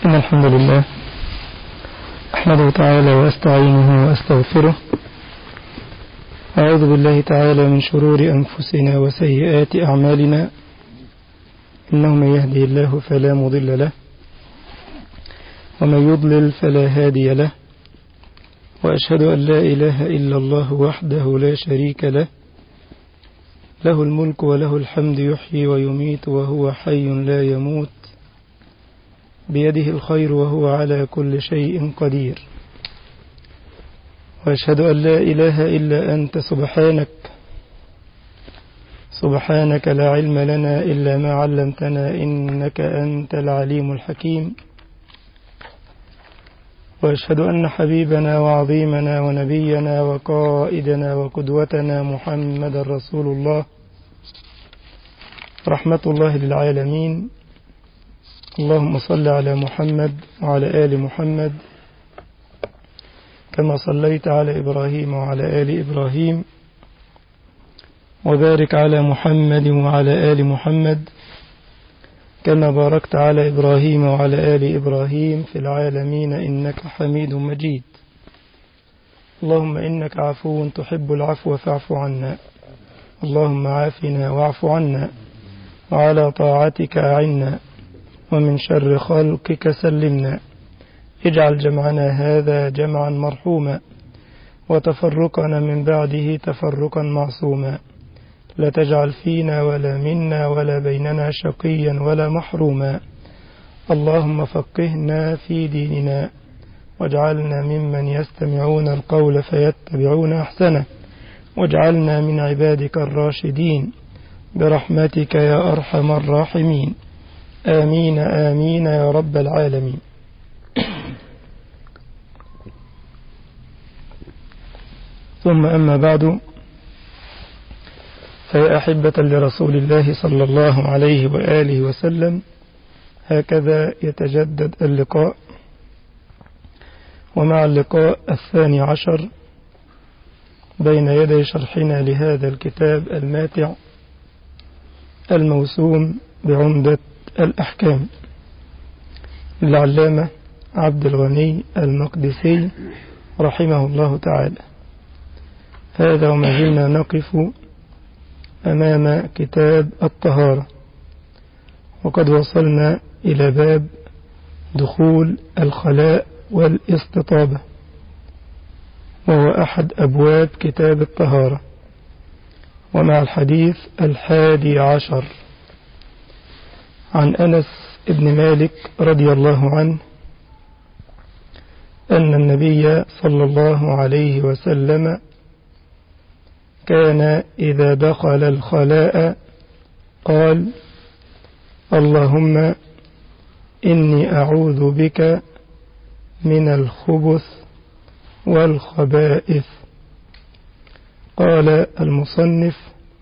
إن الحمد لله أحمده تعالى وأستعينه وأستغفره. أعوذ بالله تعالى من شرور أنفسنا وسيئات أعمالنا، إنه من يهدي الله فلا مضل له ومن يضلل فلا هادي له، وأشهد أن لا إله إلا الله وحده لا شريك له، له الملك وله الحمد يحيي ويميت وهو حي لا يموت، بيده الخير وهو على كل شيء قدير. وأشهد أن لا إله إلا أنت سبحانك لا علم لنا إلا ما علمتنا إنك أنت العليم الحكيم. وأشهد أن حبيبنا وعظيمنا ونبينا وقائدنا وقدوتنا محمد رسول الله، رحمة الله للعالمين. اللهم صل على محمد وعلى آل محمد كما صليت على إبراهيم وعلى آل إبراهيم، وبارك على محمد وعلى آل محمد كما باركت على إبراهيم وعلى آل إبراهيم في العالمين إنك حميد مجيد. اللهم إنك عفو تحب العفو فاعف عنا، اللهم عافنا واعف عنا، وعلى طاعتك أعنا، ومن شر خلقك سلمنا. اجعل جمعنا هذا جمعا مرحوما، وتفرقنا من بعده تفرقا معصوما. لا تجعل فينا ولا منا ولا بيننا شقيا ولا محروما. اللهم فقهنا في ديننا، واجعلنا ممن يستمعون القول فيتبعون أحسنه، واجعلنا من عبادك الراشدين برحمتك يا أرحم الراحمين. آمين آمين يا رب العالمين. ثم أما بعد، فيا أحبة لرسول الله صلى الله عليه وآله وسلم، هكذا يتجدد اللقاء، ومع اللقاء 12 بين يدي شرحنا لهذا الكتاب الماتع الموسوم بعمدة الأحكام للعلامة عبد الغني المقدسي رحمه الله تعالى. هذا وما زلنا نقف أمام كتاب الطهارة، وقد وصلنا إلى باب دخول الخلاء والاستطابة، وهو أحد أبواب كتاب الطهارة، ومع الحديث 11 عن أنس بن مالك رضي الله عنه أن النبي صلى الله عليه وسلم كان إذا دخل الخلاء قال: اللهم إني أعوذ بك من الخبث والخبائث. قال المصنف: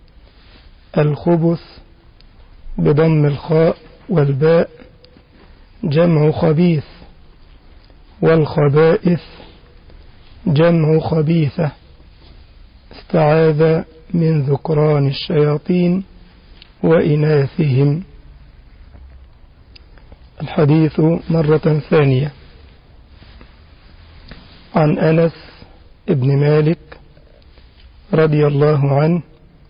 الخبث بضم الخاء والباء جمع خبيث، والخبائث جمع خبيثة، استعاذ من ذكران الشياطين وإناثهم. الحديث مرة ثانية عن أنس بن مالك رضي الله عنه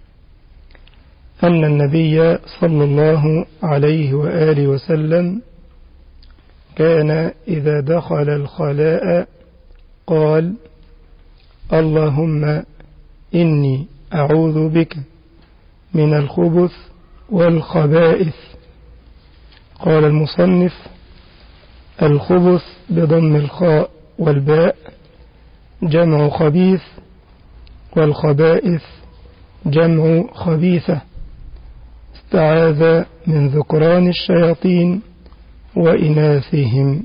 أن النبي صلى الله عليه وآله وسلم كان إذا دخل الخلاء قال: اللهم إني أعوذ بك من الخبث والخبائث. قال المصنف: الخبث بضم الخاء والباء جمع خبيث، والخبائث جمع خبيثة، استعاذ من ذكران الشياطين وإناثهم.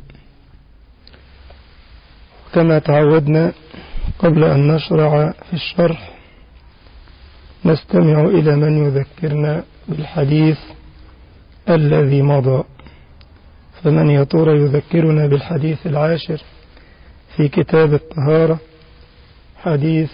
كما تعودنا قبل أن نشرع في الشرح نستمع إلى من يذكرنا بالحديث الذي مضى. فمن يا ترى يذكرنا بالحديث 10 في كتاب الطهارة، حديث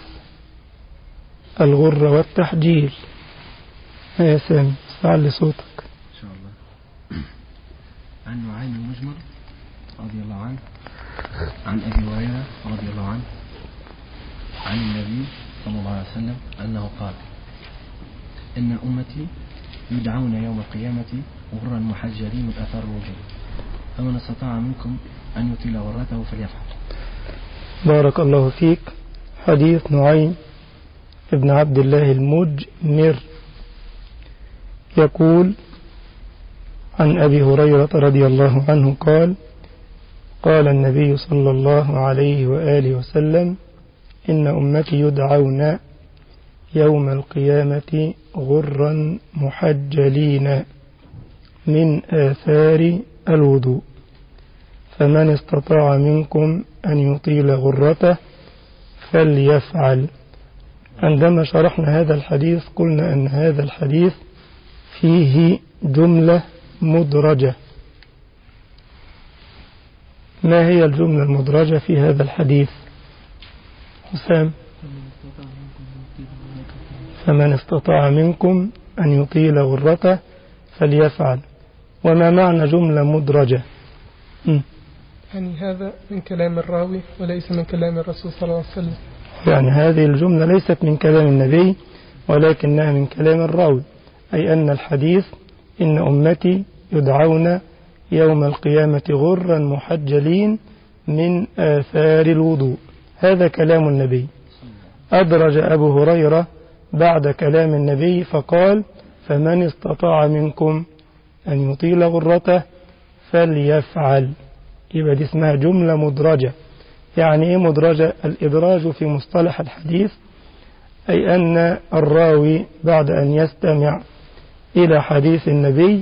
الغر والتحجيل؟ يا سامي استعلي صوتك. إن شاء الله. عن نعيم المجمر رضي الله عنه عن أبي هريرة رضي الله عنه عن النبي صلى الله عليه وسلم أنه قال: إن أمتي يدعون يوم القيامة غرا محجلين من آثار الوجود، فمن استطاع منكم أن يطيل غرته فليفعل. بارك الله فيك. حديث نعيم ابن عبد الله المجمر يقول عن أبي هريرة رضي الله عنه قال: قال النبي صلى الله عليه وآله وسلم: إن أمتي يدعون يوم القيامة غرا محجلين من آثار الوضوء، فمن استطاع منكم أن يطيل غرته فليفعل. عندما شرحنا هذا الحديث قلنا أن هذا الحديث فيه جملة مدرجة. ما هي الجملة المدرجة في هذا الحديث حسام؟ فمن استطاع منكم أن يطيل غرته فليفعل. وما معنى جملة مدرجة؟ يعني هذا من كلام الراوي وليس من كلام الرسول صلى الله عليه وسلم. يعني هذه الجملة ليست من كلام النبي ولكنها من كلام الراوي، أي أن الحديث إن أمتي يدعون يوم القيامة غرا محجلين من آثار الوضوء، هذا كلام النبي. أدرج أبو هريرة بعد كلام النبي فقال: فمن استطاع منكم أن يطيل غرته فليفعل. يبقى دي اسمها جملة مدرجة. يعني إيه مدرجة؟ الإدراج في مصطلح الحديث أي أن الراوي بعد أن يستمع إلى حديث النبي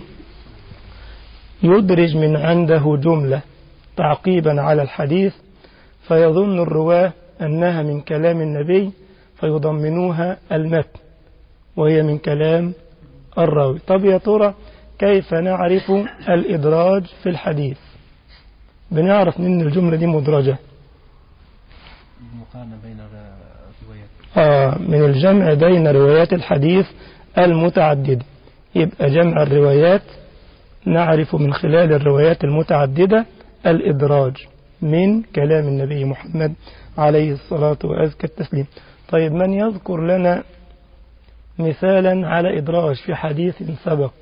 يدرج من عنده جملة تعقيبا على الحديث، فيظن الرواه أنها من كلام النبي فيضمنوها المتن وهي من كلام الراوي. طب يا ترى كيف نعرف الإدراج في الحديث؟ بنعرف من الجملة دي مدرجة المقارنة بين الروايات. من الجمع بين روايات الحديث المتعددة. يبقى جمع الروايات نعرف من خلال الروايات المتعددة الإدراج من كلام النبي محمد عليه الصلاة وأزكى التسليم. طيب من يذكر لنا مثالا على إدراج في حديث سبق؟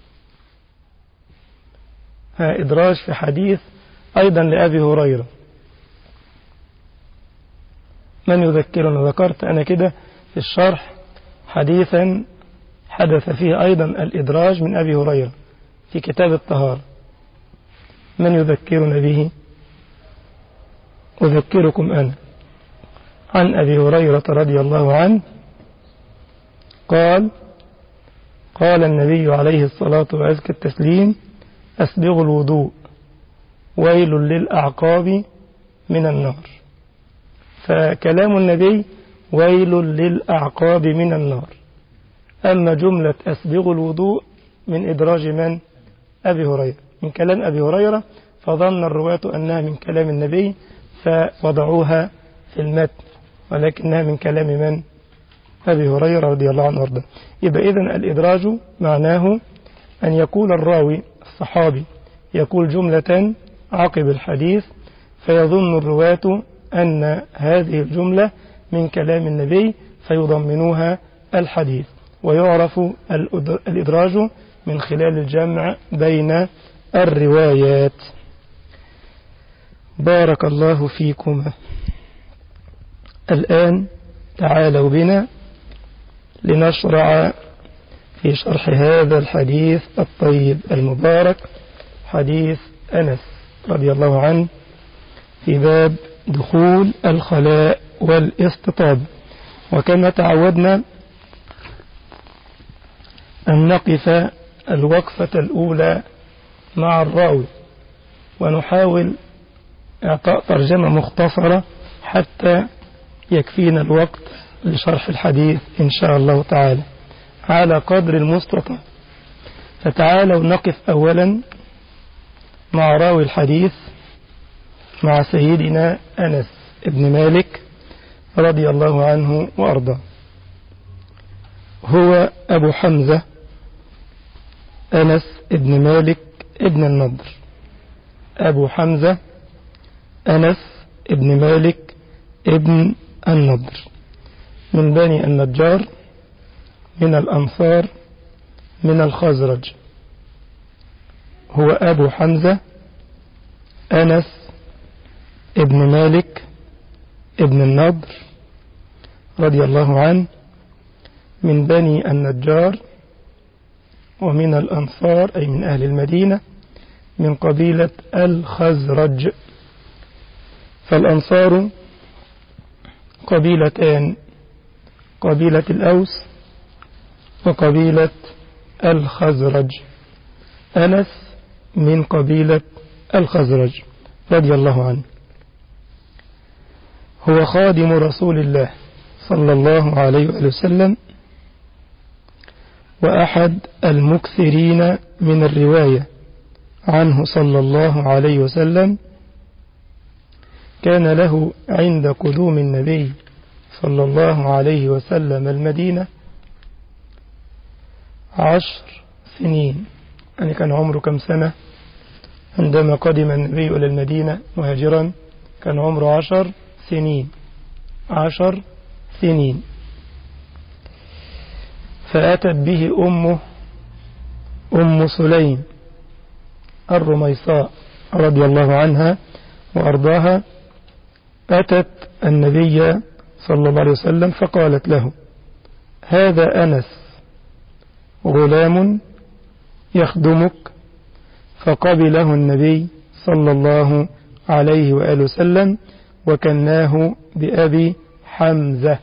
إدراج في حديث أيضا لأبي هريرة، من يذكرنا؟ ذكرت أنا كده في الشرح حديثا حدث فيه أيضا الإدراج من أبي هريرة في كتاب الطهارة، من يذكرنا به؟ أذكركم أنا. عن أبي هريرة رضي الله عنه قال النبي عليه الصلاة وأزكى التسليم: أسبغوا الوضوء ويل للأعقاب من النار. فكلام النبي ويل للأعقاب من النار. أما جملة أسبغوا الوضوء من إدراج من؟ أبي هريرة، من كلام أبي هريرة، فظن الرواة أنها من كلام النبي فوضعوها في المتن، ولكنها من كلام من؟ أبي هريرة رضي الله عنه وارضاه. يبقى إذن الإدراج معناه أن يقول الراوي الصحابي يقول جملة عقب الحديث فيظن الرواة أن هذه الجملة من كلام النبي فيضمنوها الحديث، ويعرف الإدراج من خلال الجمع بين الروايات. بارك الله فيكما. الآن تعالوا بنا لنشرع في شرح هذا الحديث الطيب المبارك، حديث أنس رضي الله عنه في باب دخول الخلاء والاستطاب. وكما تعودنا أن نقف الوقفة الأولى مع الراوي ونحاول إعطاء ترجمة مختصرة حتى يكفينا الوقت لشرح الحديث إن شاء الله تعالى على قدر المستطاع. فتعالوا نقف أولا مع راوي الحديث، مع سيدنا أنس ابن مالك رضي الله عنه وأرضاه. هو أبو حمزة أنس ابن مالك ابن النضر أبو حمزة أنس ابن مالك ابن النضر من بني النجار من الأنصار من الخزرج. هو أبو حمزة أنس ابن مالك ابن النضر رضي الله عنه من بني النجار ومن الأنصار أي من أهل المدينة من قبيلة الخزرج. فالأنصار قبيلتان، قبيلة الأوس وقبيلة الخزرج. أنس من قبيلة الخزرج رضي الله عنه. هو خادم رسول الله صلى الله عليه وسلم وأحد المكثرين من الرواية عنه صلى الله عليه وسلم. كان له عند قدوم النبي صلى الله عليه وسلم المدينة 10 سنين، يعني كان عمره كم سنة عندما قدم النبي إلى المدينة مهاجرا؟ كان عمره 10 سنين. 10 سنين. فأتت به أمه أم سليم الرميصاء رضي الله عنها وأرضاها، أتت النبي صلى الله عليه وسلم فقالت له: هذا أنس غلام يخدمك. فقبله النبي صلى الله عليه وآله وسلم وكناه بأبي حمزة.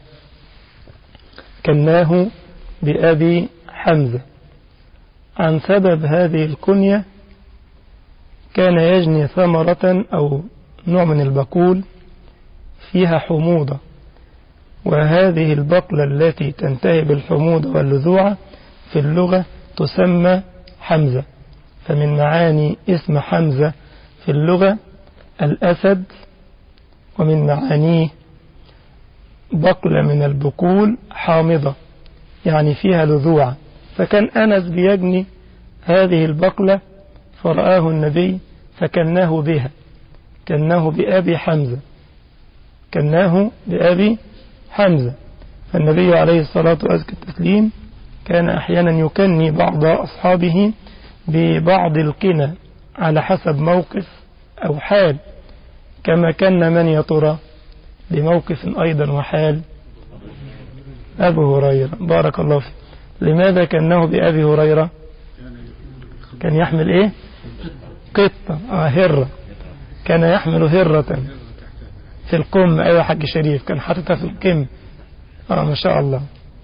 كناه بأبي حمزة. عن سبب هذه الكنية كان يجني ثمرة أو نوع من البقول فيها حموضة، وهذه البقلة التي تنتهي بالحموضة واللذوعة في اللغة تسمى حمزة. فمن معاني اسم حمزة في اللغة الأسد، ومن معانيه بقلة من البقول حامضة يعني فيها لذوعة. فكان أنس بيجني هذه البقلة فرآه النبي فكناه بها، كناه بأبي حمزة، كناه بأبي حمزة. فالنبي عليه الصلاة والتسليم كان أحيانا يكني بعض أصحابه ببعض الكنى على حسب موقف أو حال، كما كان من يطرى بموقف أيضا وحال أبو هريرة. بارك الله فيه. لماذا كناه بأبي هريرة؟ كان يحمل إيه؟ قطة، هرة. كان يحمل هرة في القم. أيوة حاج شريف، كان حاططها في القم. ما شاء الله.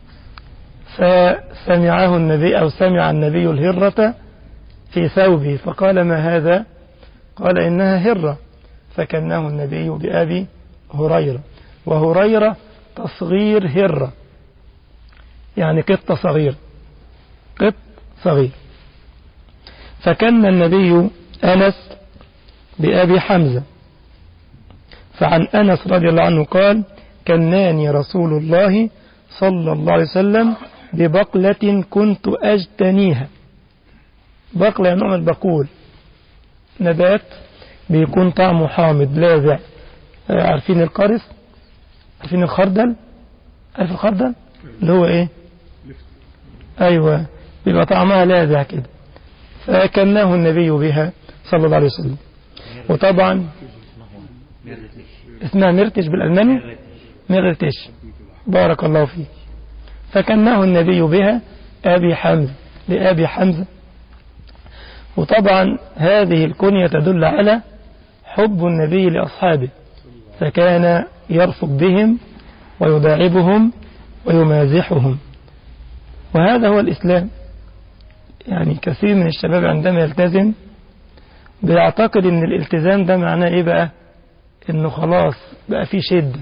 فسمعه النبي أو سمع النبي الهرة في ثوبه فقال: ما هذا؟ قال: إنها هرة. فكناه النبي بأبي هريرة. وهريرة تصغير هرة، يعني قط صغير، قط صغير. فكن النبي أنس بأبي حمزة. فعن أنس رضي الله عنه قال: كناني رسول الله صلى الله عليه وسلم ببقلة كنت أجتنيها. بقلة نوع من البقول، نبات بيكون طعمه حامض لاذع. عارفين القرص؟ عارفين الخردل؟ عارف الخردل اللي هو ايه؟ ايوه، بيبقى طعمها لاذع كده. فكناه النبي بها صلى الله عليه وسلم. وطبعا اسمها مرتش بالألماني، مرتش. بارك الله فيك. فكناه النبي بها أبي حمزة، لأبي حمزة. وطبعا هذه الكنية تدل على حب النبي لأصحابه، فكان يرفق بهم ويداعبهم ويمازحهم. وهذا هو الإسلام. يعني كثير من الشباب عندما يلتزم بيعتقد ان الالتزام ده معناه ايه بقى؟ انه خلاص بقى فيه شدة.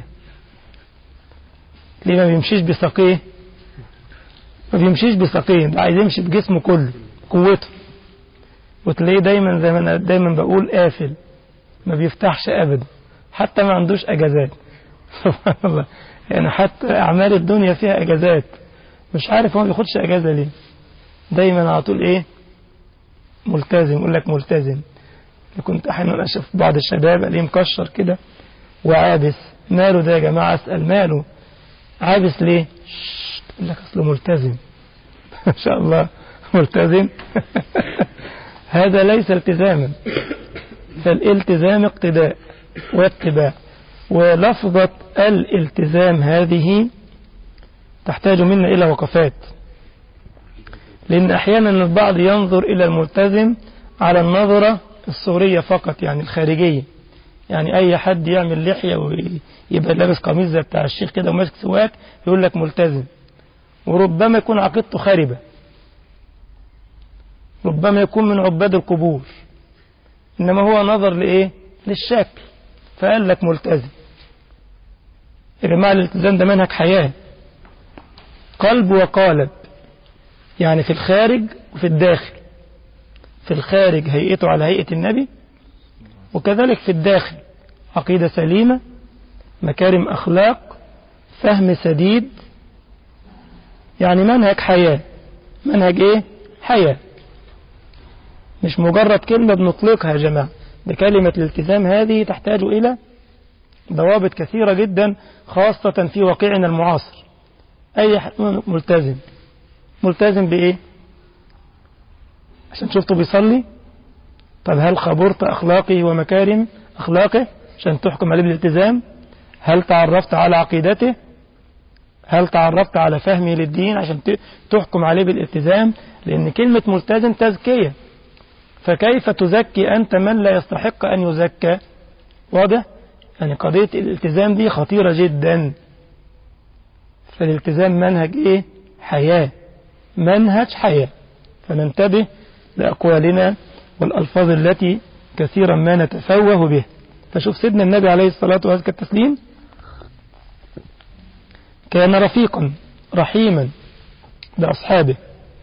ليه ما بيمشيش بساقيه؟ ما بيمشيش بساقيه، ده عايز يمشي بجسمه كله، قوته. وتلاقيه دايما زي ما انا دايما بقول قافل، ما بيفتحش ابدا، حتى ما عندوش اجازات. سبحان الله. يعني حتى اعمال الدنيا فيها اجازات، مش عارف هو ما بياخدش اجازة ليه. دايما على طول ايه؟ ملتزم. يقول لك ملتزم. كنت أحيانا أشوف بعض الشباب اللي مكشر كده وعابس. ماله ده يا جماعة؟ أسأل ماله عابس ليه؟ يقول لك أصله ملتزم. ما شاء الله ملتزم. هذا ليس التزاما، فالالتزام اقتداء واتباع. ولفظة الالتزام هذه تحتاج منا إلى وقفات، لأن أحيانا البعض ينظر إلى الملتزم على النظرة الصورية فقط، يعني الخارجية، يعني أي حد يعمل لحية ويبقى لابس قميص زي بتاع الشيخ كده وماسك سواك يقول لك ملتزم، وربما يكون عقيدته خاربة، ربما يكون من عباد القبور، إنما هو نظر لإيه؟ للشكل فقال لك ملتزم. يا جماعة الالتزام ده منهج حياة، قلب وقالب، يعني في الخارج وفي الداخل. في الخارج هيئته على هيئة النبي، وكذلك في الداخل عقيدة سليمة، مكارم أخلاق، فهم سديد، يعني منهج حياة. منهج إيه؟ حياة، مش مجرد كلمة بنطلقها يا جماعة. بكلمة الالتزام هذه تحتاج إلى ضوابط كثيرة جدا، خاصة في واقعنا المعاصر. أي ملتزم، ملتزم بإيه؟ عشان شفته بيصلي؟ طب هل خبرت أخلاقه ومكارم أخلاقه عشان تحكم عليه بالالتزام؟ هل تعرفت على عقيدته؟ هل تعرفت على فهمه للدين عشان تحكم عليه بالالتزام؟ لأن كلمة ملتزم تزكية، فكيف تزكي أنت من لا يستحق أن يزكى؟ واضح؟ يعني قضية الالتزام دي خطيرة جدا. فالالتزام منهج إيه؟ حياة، منهج حياة. فننتبه لأقوالنا والألفاظ التي كثيرا ما نتفوه به. فشوف سيدنا النبي عليه الصلاة والتسليم كان رفيقا رحيما بأصحابه،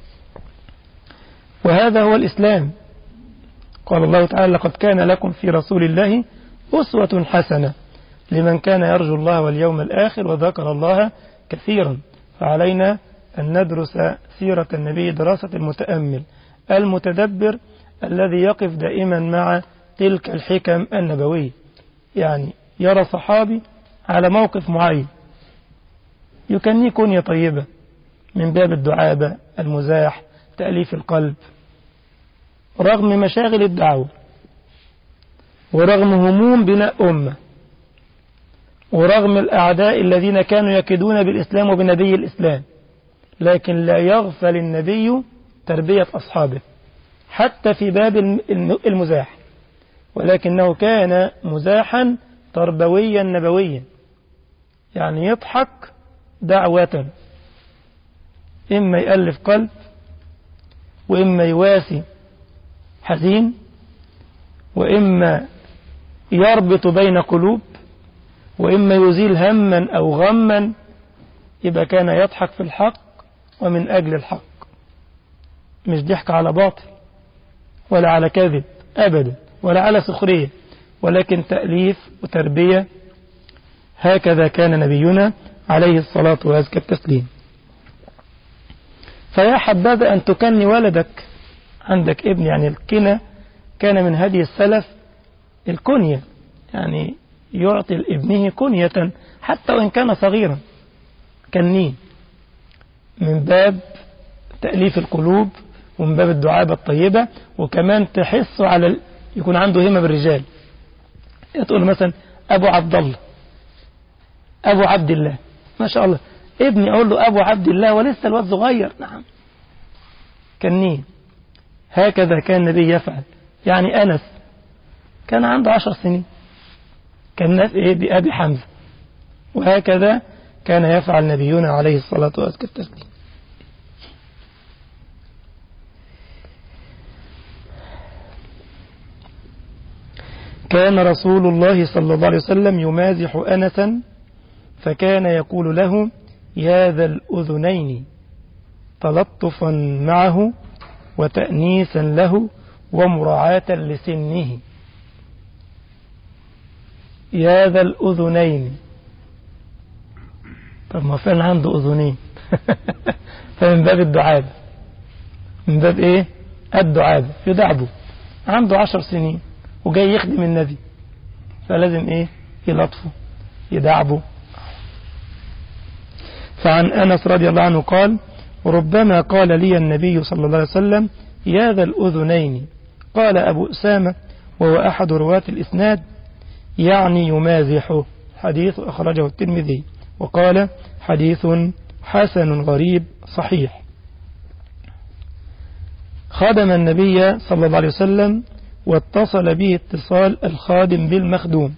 وهذا هو الإسلام. قال الله تعالى: لقد كان لكم في رسول الله أسوة حسنة لمن كان يرجو الله واليوم الآخر وذكر الله كثيرا. فعلينا أن ندرس سيرة النبي دراسة المتأمل المتدبر الذي يقف دائما مع تلك الحكم النبوية. يعني يرى صحابي على موقف معين يكنيه كنية طيبة من باب الدعابة، المزاح، تأليف القلب، رغم مشاغل الدعوة، ورغم هموم بناء أمة، ورغم الأعداء الذين كانوا يكيدون بالإسلام وبنبي الإسلام، لكن لا يغفل النبي تربية أصحابه حتى في باب المزاح، ولكنه كان مزاحا تربويا نبويا، يعني يضحك دعوة، إما يألف قلب، وإما يواسي حزين، وإما يربط بين قلوب، وإما يزيل هما أو غما. يبقى كان يضحك في الحق ومن أجل الحق، مش ضحك على باطل ولا على كذب أبدا ولا على سخرية، ولكن تأليف وتربية. هكذا كان نبينا عليه الصلاة وأزكى التسليم. فيا حبذا أن تكني ولدك، عندك ابن، يعني الكنى كان من هدي السلف الكنية، يعني يعطي لابنه كنية حتى وإن كان صغيرا، كنيه من باب تأليف القلوب ومن باب الدعابة الطيبة، وكمان تحس على يكون عنده همة بالرجال. تقول مثلا أبو عبد الله، أبو عبد الله، ما شاء الله، ابني أقول له أبو عبد الله ولسه الواد صغير. نعم، كنيه. هكذا كان النبي يفعل. يعني أنس كان عنده 10 سنين، كان ناس إيه بأبي حمزة، وهكذا كان يفعل نبينا عليه الصلاة والسلام. كان رسول الله صلى الله عليه وسلم يمازح أنسا، فكان يقول له: يا ذا الأذنين، تلطفا معه وتأنيسا له ومراعاة لسنه. يا ذا الأذنين، طب ما فعلا عنده أذنين. فمن باب الدعابة، من باب إيه؟ الدعابة، يدعبه. عنده 10 سنين وجاي يخدم النبي، فلازم إيه؟ يلطفه يدعبه. فعن أنس رضي الله عنه قال: ربما قال لي النبي صلى الله عليه وسلم: يا ذا الأذنين. قال أبو أسامة وهو أحد رواة الإسناد: يعني يمازحه. حديث أخرجه الترمذي وقال: حديث حسن غريب صحيح. خدم النبي صلى الله عليه وسلم واتصل به اتصال الخادم بالمخدوم،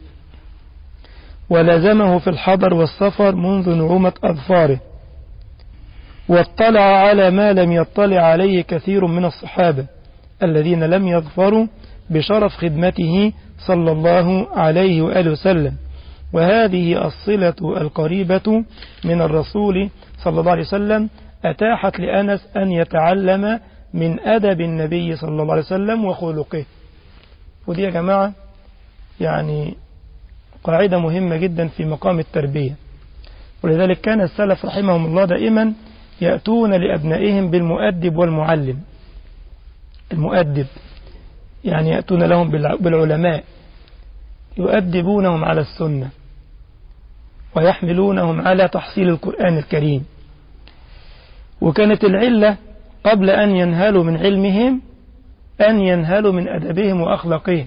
ولزمه في الحضر والسفر منذ نعومة أظفاره، واطلع على ما لم يطلع عليه كثير من الصحابة الذين لم يظفروا بشرف خدمته صلى الله عليه وآله وسلم. وهذه الصلة القريبة من الرسول صلى الله عليه وسلم أتاحت لأنس أن يتعلم من أدب النبي صلى الله عليه وسلم وخلقه. ودي يا جماعة يعني قاعدة مهمة جدا في مقام التربية، ولذلك كان السلف رحمهم الله دائما يأتون لأبنائهم بالمؤدب والمعلم. المؤدب يعني يأتون لهم بالعلماء يؤدبونهم على السنة ويحملونهم على تحصيل القرآن الكريم. وكانت العلة قبل أن ينهلوا من علمهم أن ينهلوا من أدبهم وأخلاقهم.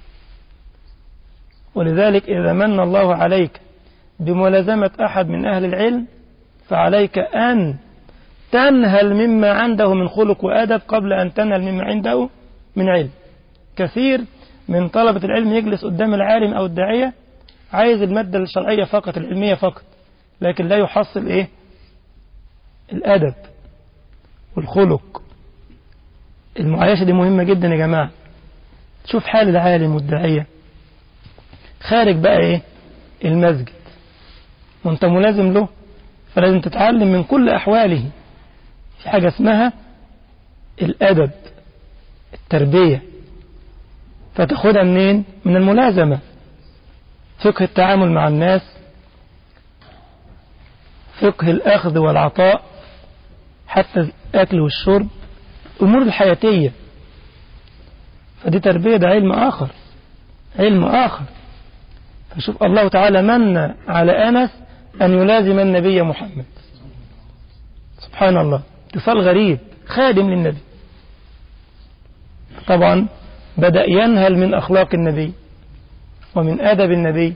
ولذلك إذا من الله عليك بملازمة أحد من أهل العلم فعليك أن تنهل مما عنده من خلق وأدب قبل أن تنهل مما عنده من علم. كثير من طلبة العلم يجلس قدام العالم أو الداعية عايز المادة الشرعية فقط، العلمية فقط، لكن لا يحصل إيه؟ الأدب والخلق. المعايشة دي مهمة جدا يا جماعة. شوف حال العالم والداعية خارج بقى إيه؟ المسجد، وانت ملازم له، فلازم تتعلم من كل أحواله. في حاجة اسمها الأدب، التربية، فتاخدها منين؟ من الملازمة. فقه التعامل مع الناس، فقه الأخذ والعطاء، حتى الأكل والشرب، أمور الحياتية. فدي تربية، ده علم آخر، علم آخر. فشوف الله تعالى من على أنس أن يلازم النبي محمد، سبحان الله، اتصال غريب، خادم للنبي. طبعا بدأ ينهل من أخلاق النبي ومن أدب النبي،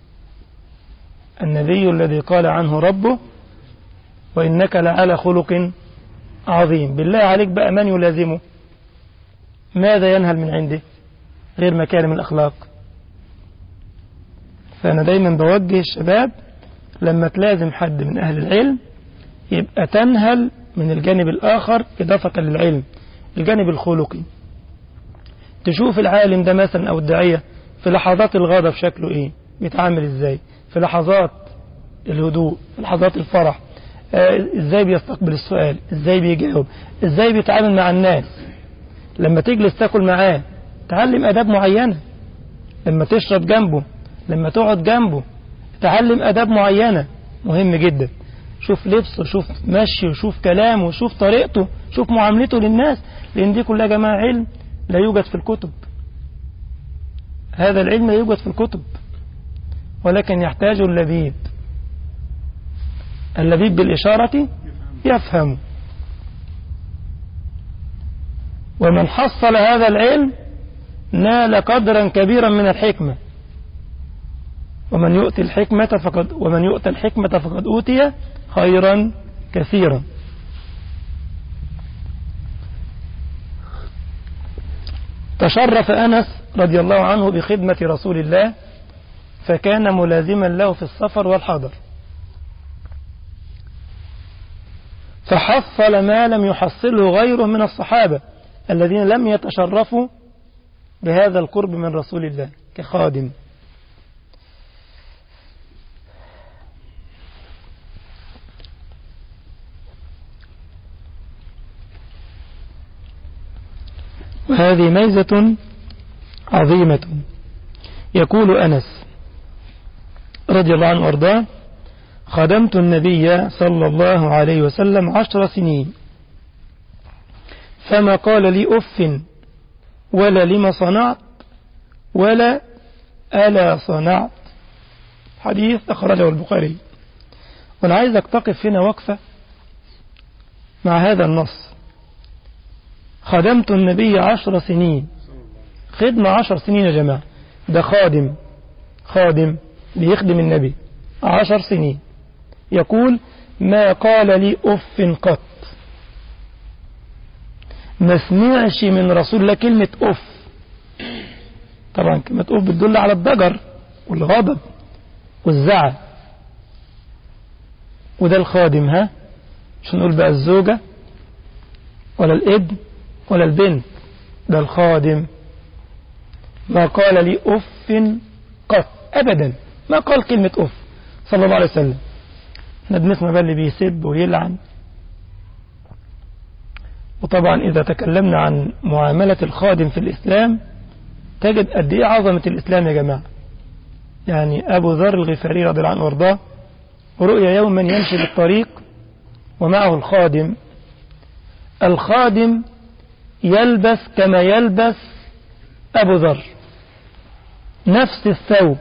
النبي الذي قال عنه ربه: وإنك لعلى خلق عظيم. بالله عليك بقى من يلازمه؟ ماذا ينهل من عنده غير مكارم الأخلاق؟ فأنا دايما بوجه الشباب لما تلازم حد من أهل العلم يبقى تنهل من الجانب الآخر إضافة للعلم، الجانب الخلقي. تشوف العالم ده مثلا أو الداعية في لحظات الغضب شكله إيه، بيتعامل إزاي، في لحظات الهدوء، في لحظات الفرح، إزاي بيستقبل السؤال، إزاي بيجاوب، إزاي بيتعامل مع الناس. لما تجلس تاكل معاه تعلم أداب معينة، لما تشرب جنبه، لما تقعد جنبه تعلم أداب معينة، مهم جدا. شوف لبسه، شوف مشيه، شوف كلامه، شوف طريقته، شوف معاملته للناس، لأن دي كلها يا جماعة علم لا يوجد في الكتب. هذا العلم لا يوجد في الكتب، ولكن يحتاج اللبيب. اللبيب بالإشارة يفهم. ومن حصل هذا العلم نال قدرا كبيرا من الحكمة. ومن يؤتي الحكمة فقد أوتي خيرا كثيرا. تشرف أنس رضي الله عنه بخدمة رسول الله، فكان ملازما له في السفر والحضر، فحصل ما لم يحصله غيره من الصحابة الذين لم يتشرفوا بهذا القرب من رسول الله كخادم. وهذه ميزة عظيمة. يقول أنس رضي الله عنه وارضاه: خدمت النبي صلى الله عليه وسلم 10 سنين، فما قال لي أف ولا لما صنعت ولا ألا صنعت. حديث أخرجه البخاري. وأنا عايزك تقف هنا وقفة مع هذا النص. خدمت النبي 10 سنين. خدمة 10 سنين يا جماعة. ده خادم بيخدم النبي 10 سنين. يقول ما قال لي أف قط. ما سمعش من رسول الله كلمة أف. طبعا كلمة أف بتدل على الضجر والغضب والزعل. وده الخادم، ها، مش نقول بقى الزوجة ولا الابن ولا البنت، ده الخادم. ما قال لي أف قط أبدا، ما قال كلمة أف صلى الله عليه وسلم. احنا بنسمع بقى اللي بيسب ويلعن. وطبعا إذا تكلمنا عن معاملة الخادم في الإسلام تجد قد إيه عظمة الإسلام يا جماعة. يعني أبو ذر الغفاري رضي الله عنه وارضاه رؤيا يوما يمشي بالطريق ومعه الخادم. الخادم يلبس كما يلبس أبو ذر، نفس الثوب.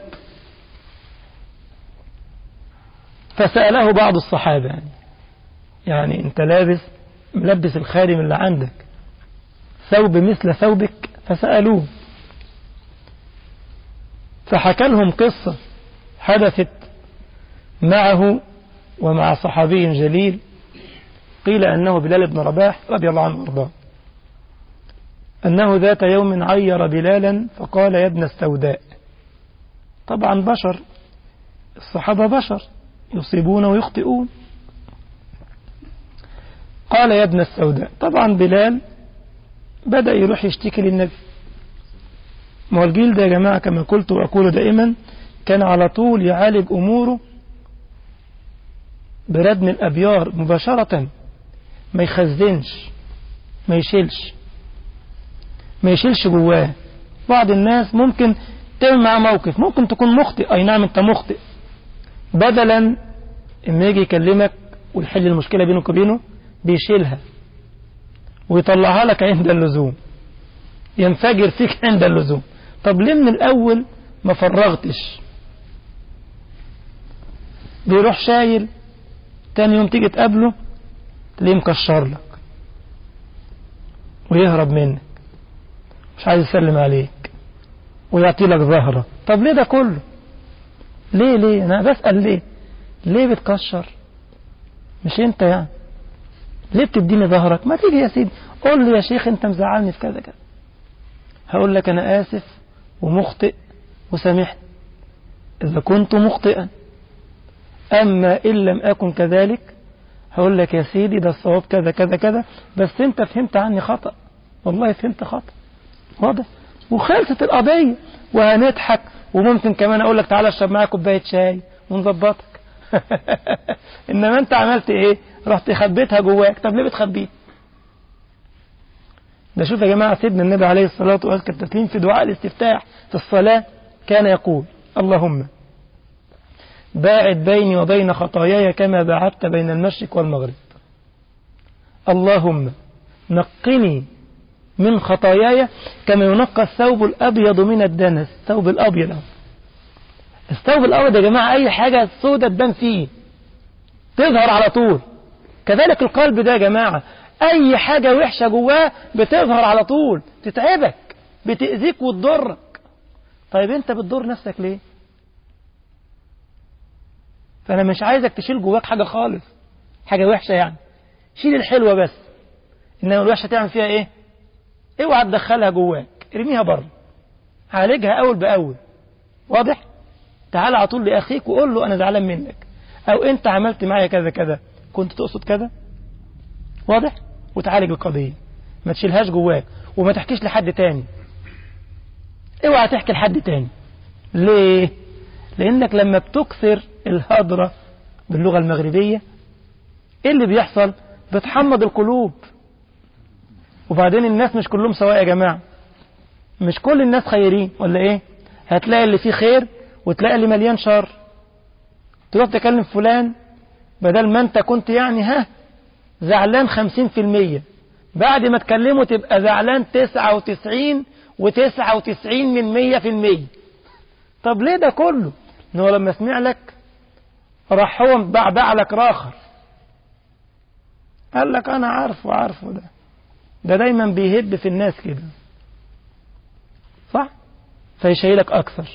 فسأله بعض الصحابة يعني أنت ملبس الخادم اللي عندك ثوب مثل ثوبك؟ فسألوه، فحكى لهم قصة حدثت معه ومع صحابي جليل قيل أنه بلال بن رباح رضي الله عنه وارضاه، أنه ذات يوم عير بلالا فقال يا ابن السوداء. طبعا بشر، الصحابة بشر يصيبون ويخطئون. قال يا ابن السوداء. طبعا بلال بدأ يروح يشتكي للنبي. ما هو الجيل ده يا جماعة كما قلت وأقول دائما كان على طول يعالج أموره بردم الأبيار مباشرة، ما يخزنش، ما يشيلش جواه. بعض الناس ممكن تعمل معاه موقف، ممكن تكون مخطئ، أي نعم أنت مخطئ، بدلا إما يجي يكلمك ويحل المشكلة بينك وبينه بيشيلها ويطلعها لك عند اللزوم، ينفجر فيك عند اللزوم. طب ليه من الأول ما فرغتش؟ بيروح شايل، تاني يوم تيجي تقابله تلاقيه مكشر لك ويهرب منك، مش عايز يسلم عليك ويعطي لك ظهره. طب ليه ده كله؟ ليه أنا بسأل ليه بتكشر؟ مش انت يعني ليه بتديني ظهرك؟ ما تيجي يا سيدي قول لي يا شيخ انت مزعلني في كذا كذا، هقول لك انا آسف ومخطئ وسامحني إذا كنت مخطئا. أما إن لم أكن كذلك هقول لك يا سيدي ده الصواب كذا كذا كذا، بس أنت فهمت عني خطأ، والله فهمت خطأ، واضح، وخلصت القضية وهنضحك. وممكن كمان أقول لك تعالى اشرب معايا كوباية شاي ونظبطك. إنما أنت عملت إيه؟ رحت خبيتها جواك. طب ليه بتخبيه؟ ده شوف يا جماعة سيدنا النبي عليه الصلاة والسلام في دعاء الاستفتاح في الصلاة كان يقول اللهم باعد بيني وبين خطاياي كما باعدت بين المشرق والمغرب. اللهم نقني من خطاياي كما ينقى الثوب الأبيض من الدنس. الثوب الأبيض، الثوب الأبيض يا جماعة أي حاجة سودة تبان فيه تظهر على طول. كذلك القلب ده يا جماعة أي حاجة وحشة جواه بتظهر على طول، تتعبك، بتأذيك وتضرك. طيب أنت بتضر نفسك ليه؟ فأنا مش عايزك تشيل جواك حاجة خالص، حاجة وحشة يعني، شيل الحلوة بس، إنما الوحشة تعمل فيها إيه؟ اوعى تدخلها جواك، ارميها بره، عالجها أول بأول، واضح؟ تعال على طول لأخيك وقول له أنا زعلان منك، أو أنت عملت معايا كذا كذا، كنت تقصد كذا، واضح؟ وتعالج القضية، ما تشيلهاش جواك وما تحكيش لحد تاني. اوعى تحكي لحد تاني. ليه؟ لأنك لما بتكثر الهضرة باللغة المغربية ايه اللي بيحصل؟ بتحمض القلوب. وبعدين الناس مش كلهم سواء يا جماعة، مش كل الناس خيرين ولا ايه؟ هتلاقي اللي فيه خير وتلاقي اللي مليان شر. تروح تكلم فلان بدل ما انت كنت يعني زعلان 50%، بعد ما تكلمه تبقى زعلان 99 99%. طب ليه ده كله؟ إن هو لما سمع لك راح هو مبعبع لك راخر، قال لك أنا عارفه ده دايما بيهب في الناس كده، صح؟ فيشيلك أكثر.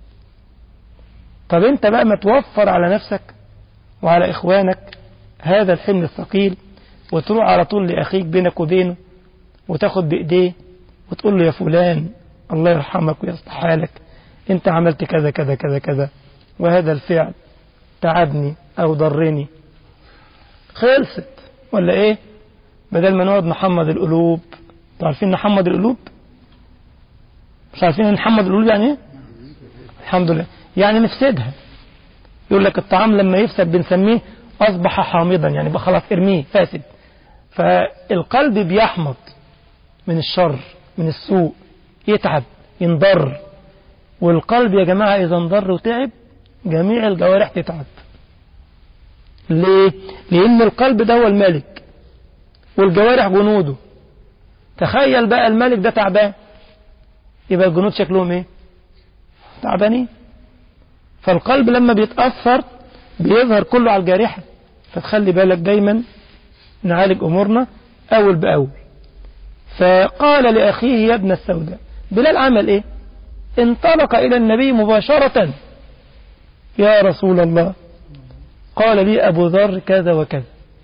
طب أنت بقى ما توفر على نفسك وعلى إخوانك هذا الحمل الثقيل، وتروح على طول لأخيك بينك وبينه وتاخد بإيديه وتقول له يا فلان الله يرحمك ويصلح حالك، أنت عملت كذا كذا كذا كذا، وهذا الفعل تعبني أو ضرني. خلصت ولا إيه؟ بدل ما نقعد نحمض القلوب. عارفين نحمض القلوب؟ مش عارفين نحمض القلوب يعني إيه؟ الحمد لله، يعني نفسدها. يقول لك الطعام لما يفسد بنسميه أصبح حامضا، يعني بقى خلاص ارميه فاسد. فالقلب بيحمض من الشر من السوء، يتعب ينضر. والقلب يا جماعة إذا انضر وتعب جميع الجوارح تتعب. ليه؟ لأن القلب ده هو الملك والجوارح جنوده. تخيل بقى الملك ده تعبان، يبقى الجنود شكلهم ايه؟ تعبانين. فالقلب لما بيتأثر بيظهر كله على الجارحة. فتخلي بالك دايما نعالج أمورنا أول بأول. فقال لأخيه يا ابن السوداء. بلال عمل ايه؟ انطلق إلى النبي مباشرة. يا رسول الله، قال لي أبو ذر كذا وكذا.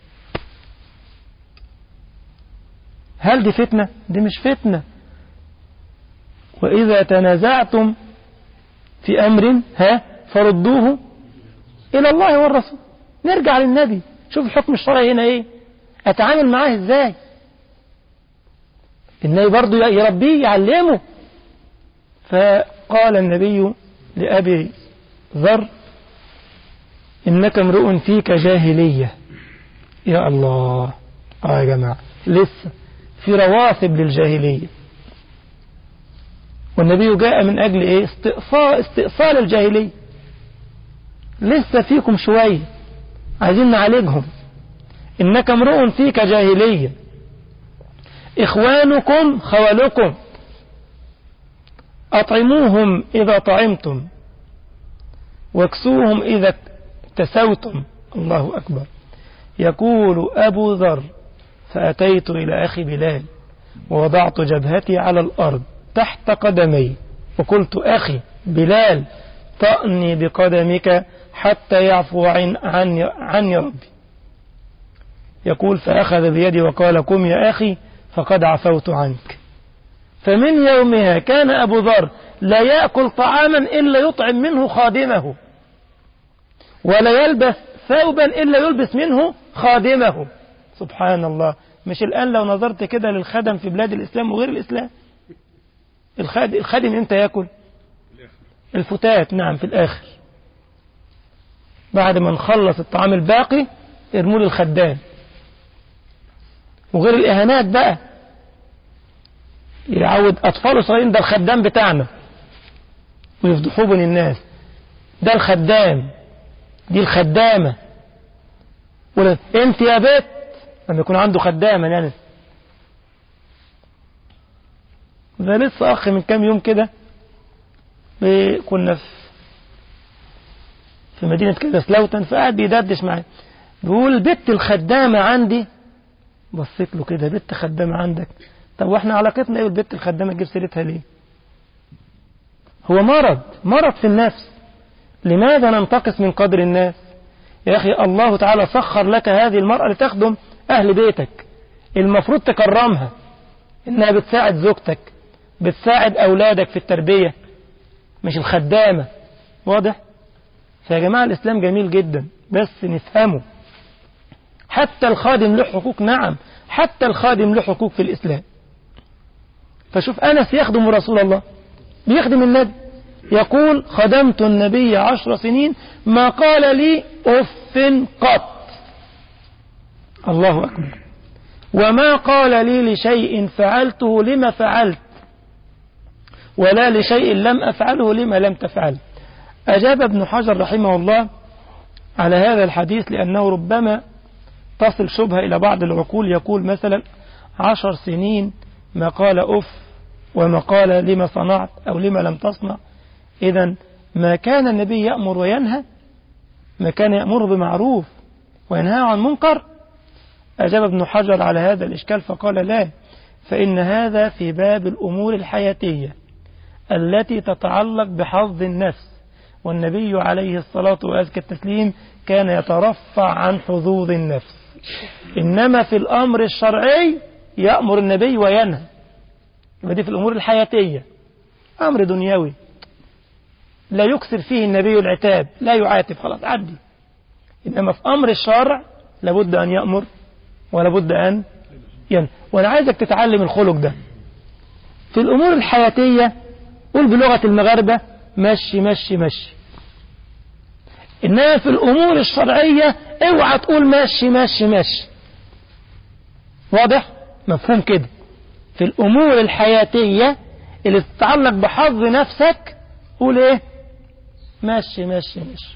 هل دي فتنة؟ دي مش فتنة. وإذا تنازعتم في أمر فردوه إلى الله والرسول. نرجع للنبي، شوف الحكم الشرعي هنا إيه، أتعامل معاه إزاي. النبي برضو يربيه يعلمه. فقال النبي لأبي ذر إنك امرؤ فيك جاهلية. يا الله، يا جماعة لسه في روافد للجاهلية. والنبي جاء من أجل إيه؟ استئصال الجاهلية. لسه فيكم شوية عايزين نعالجهم. إنك امرؤ فيك جاهلية، إخوانكم خوالكم، أطعموهم إذا طعمتم واكسوهم إذا اكتسوتم. الله أكبر. يقول أبو ذر فأتيت إلى أخي بلال ووضعت جبهتي على الأرض تحت قدمي وقلت أخي بلال طأني بقدمك حتى يعفو عني ربي. يقول فأخذ بيدي وقال قم يا أخي فقد عفوت عنك. فمن يومها كان أبو ذر لا يأكل طعاما إلا يطعم منه خادمه، ولا يلبس ثوبا إلا يلبس منه خادمه. سبحان الله. مش الآن لو نظرت كده للخدم في بلاد الإسلام وغير الإسلام، الخادم امتى يأكل؟ الفتات، نعم، في الآخر بعد ما نخلص الطعام الباقي ارموا للخدام. وغير الإهانات بقى، يعود أطفاله صغيرين ده الخدام بتاعنا ويفضحوه بين الناس، ده الخدام، دي الخدامة. ولا انت يا بيت لما يكون عنده خدامة يعني. ده لسه أخ من كام يوم كده كنا في مدينة كده سلوتن، فقعد بيدردش معايا بيقول بنت الخدامة عندي. بصيت له كده، بنت خدامة عندك؟ طب واحنا علاقتنا ايه بالبنت الخدامة تجيب سيرتها ليه؟ هو مرض في النفس. لماذا ننتقص من قدر الناس؟ يا أخي الله تعالى سخر لك هذه المرأة لتخدم أهل بيتك، المفروض تكرمها، إنها بتساعد زوجتك، بتساعد أولادك في التربية، مش الخدامة. واضح؟ فيا جماعة الإسلام جميل جدا، بس نفهمه. حتى الخادم له حقوق، نعم، حتى الخادم له حقوق في الإسلام. فشوف أنس يخدم رسول الله، بيخدم النبي، يقول خدمت النبي 10 سنين ما قال لي أف قط. الله أكبر. وما قال لي لشيء فعلته لما فعلت، ولا لشيء لم أفعله لما لم تفعل. أجاب ابن حجر رحمه الله على هذا الحديث لأنه ربما تصل شبهة إلى بعض العقول. يقول مثلا 10 سنين ما قال أف وما قال لما صنعت أو لما لم تصنع. إذن ما كان النبي يأمر وينهى، ما كان يأمر بمعروف وينهى عن منكر. أجاب ابن حجر على هذا الإشكال فقال لا، فإن هذا في باب الأمور الحياتية التي تتعلق بحظ النفس، والنبي عليه الصلاة وأزكى التسليم كان يترفع عن حظوظ النفس. إنما في الأمر الشرعي يأمر النبي وينهى، يبقى دي في الأمور الحياتية، أمر دنيوي لا يكثر فيه النبي العتاب، لا يعاتب، خلاص عدي. إنما في أمر الشرع لابد أن يأمر ولابد أن ينهى. وأنا عايزك تتعلم الخلق ده في الأمور الحياتية. قول بلغة المغاربة مشي مشي مشي. إنما في الأمور الشرعية اوعى تقول مشي مشي مشي. واضح؟ مفهوم كده؟ في الأمور الحياتية اللي تتعلق بحظ نفسك قول ايه؟ مشي مشي مشي.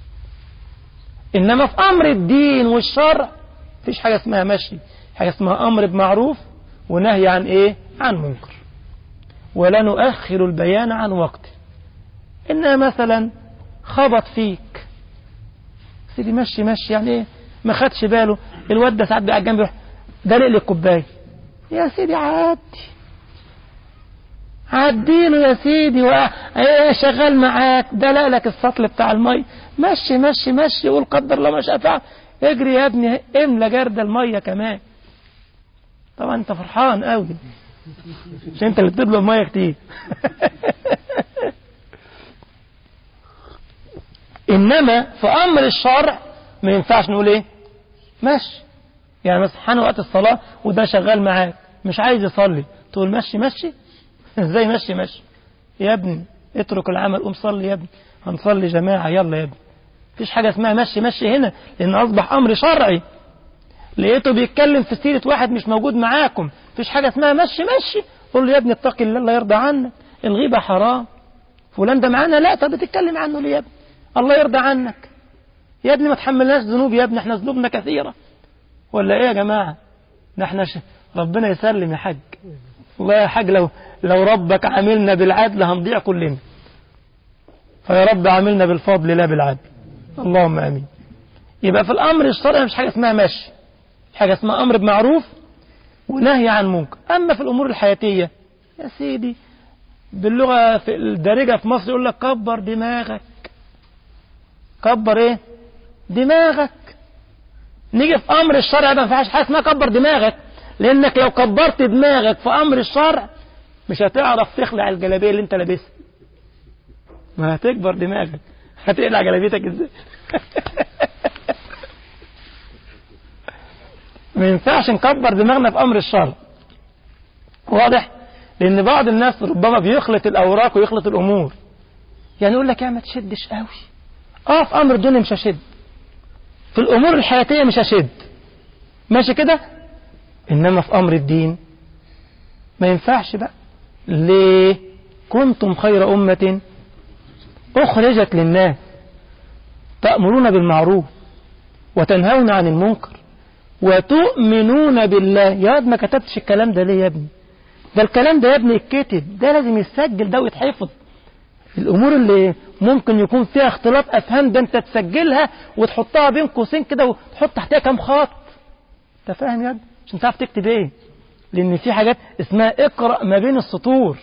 إنما في أمر الدين والشرع مفيش حاجة اسمها مشي، حاجة اسمها أمر بمعروف ونهي عن ايه؟ عن منكر. ولا نؤخر البيان عن وقته. إنها مثلا خبط فيك سيدي مشي مشي، يعني ايه؟ ما خدش باله الواد ده ساعات قاعد جنبي دلق لي الكوبايه، يا سيدي عديله يا سيدي، ايه شغال معاك، دلق لك السطل بتاع الميه، مشي مشي مشي، قول قدر الله ما شاء فعل، اجري يا ابني املى جرد الميه كمان. طبعا انت فرحان قوي عشان انت اللي بتطلب الميه كتير. إنما في أمر الشرع ما ينفعش نقول إيه؟ مشي. يعني مثلا حان وقت الصلاة وده شغال معاك مش عايز يصلي تقول مشي مشي؟ إزاي مشي مشي؟ يا ابني اترك العمل قوم صلي يا ابني، هنصلي جماعة يلا يا ابني. مفيش حاجة اسمها مشي مشي هنا، لأن أصبح أمر شرعي. لقيته بيتكلم في سيرة واحد مش موجود معاكم، مفيش حاجة اسمها مشي مشي. قول له يا ابني اتق الله، الله يرضى عنك، الغيبة حرام، فلان ده معانا، لا طب بتتكلم عنه ليه يا ابني؟ الله يرضى عنك يا ابني، ما تحملناش ذنوب يا ابني، احنا ذنوبنا كثيرة. ولا ايه يا جماعة؟ نحن ربنا يسلم يا حاج، والله يا حاج لو ربك عاملنا بالعدل هنضيع كلنا، فيا رب عاملنا بالفضل لا بالعدل، اللهم امين. يبقى في الامر الشرعي مش حاجة اسمها مشي، حاجة اسمها امر بمعروف ونهي عن منكر. اما في الامور الحياتية يا سيدي باللغة في الدارجة في مصر يقول لك كبر دماغك. كبر ايه؟ دماغك. نيجي في امر الشرع ما فيهاش حاجه اسمها كبر دماغك، لانك لو كبرت دماغك في امر الشرع مش هتعرف تخلع الجلابيه اللي انت لابسها، ما هتكبر دماغك، هتقلع جلابيتك ازاي؟ ما ينفعش نكبر دماغنا في امر الشرع. واضح؟ لان بعض الناس ربما بيخلط الاوراق ويخلط الامور، يعني يقول لك يا ما تشدش قوي، في امر الدنيا مش هشد، في الامور الحياتيه مش هشد، ماشي كده. انما في امر الدين ما ينفعش بقى. ليه؟ كنتم خير امه اخرجت للناس تأمرون بالمعروف وتنهون عن المنكر وتؤمنون بالله. يا واد ما كتبتش الكلام ده ليه يا ابني؟ ده الكلام ده يا ابني يتكتب، ده لازم يتسجل ده ويتحفظ. الأمور اللي ممكن يكون فيها اختلاط أفهام ده أنت تسجلها وتحطها بين قوسين كده وتحط تحتها كام خط. أنت فاهم يا ابني؟ عشان تعرف تكتب إيه، لأن في حاجات اسمها اقرأ ما بين السطور.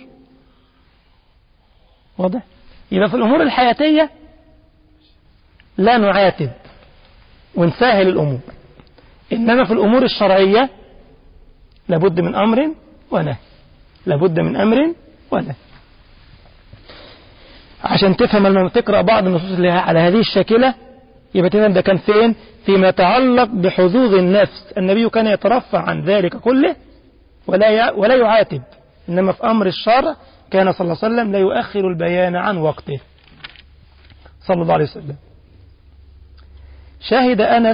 واضح؟ يبقى في الأمور الحياتية لا نعاتب ونسهل الأمور، إنما في الأمور الشرعية لابد من أمر ونهي، لابد من أمر ونهي. عشان تفهم لما تقرأ بعض النصوص اللي على هذه الشاكلة يبقى تفهم ده كان فين؟ فيما يتعلق بحظوظ النفس. النبي كان يترفع عن ذلك كله ولا يعاتب، إنما في أمر الشرع كان صلى الله عليه وسلم لا يؤخر البيان عن وقته صلى الله عليه وسلم. شهد أنس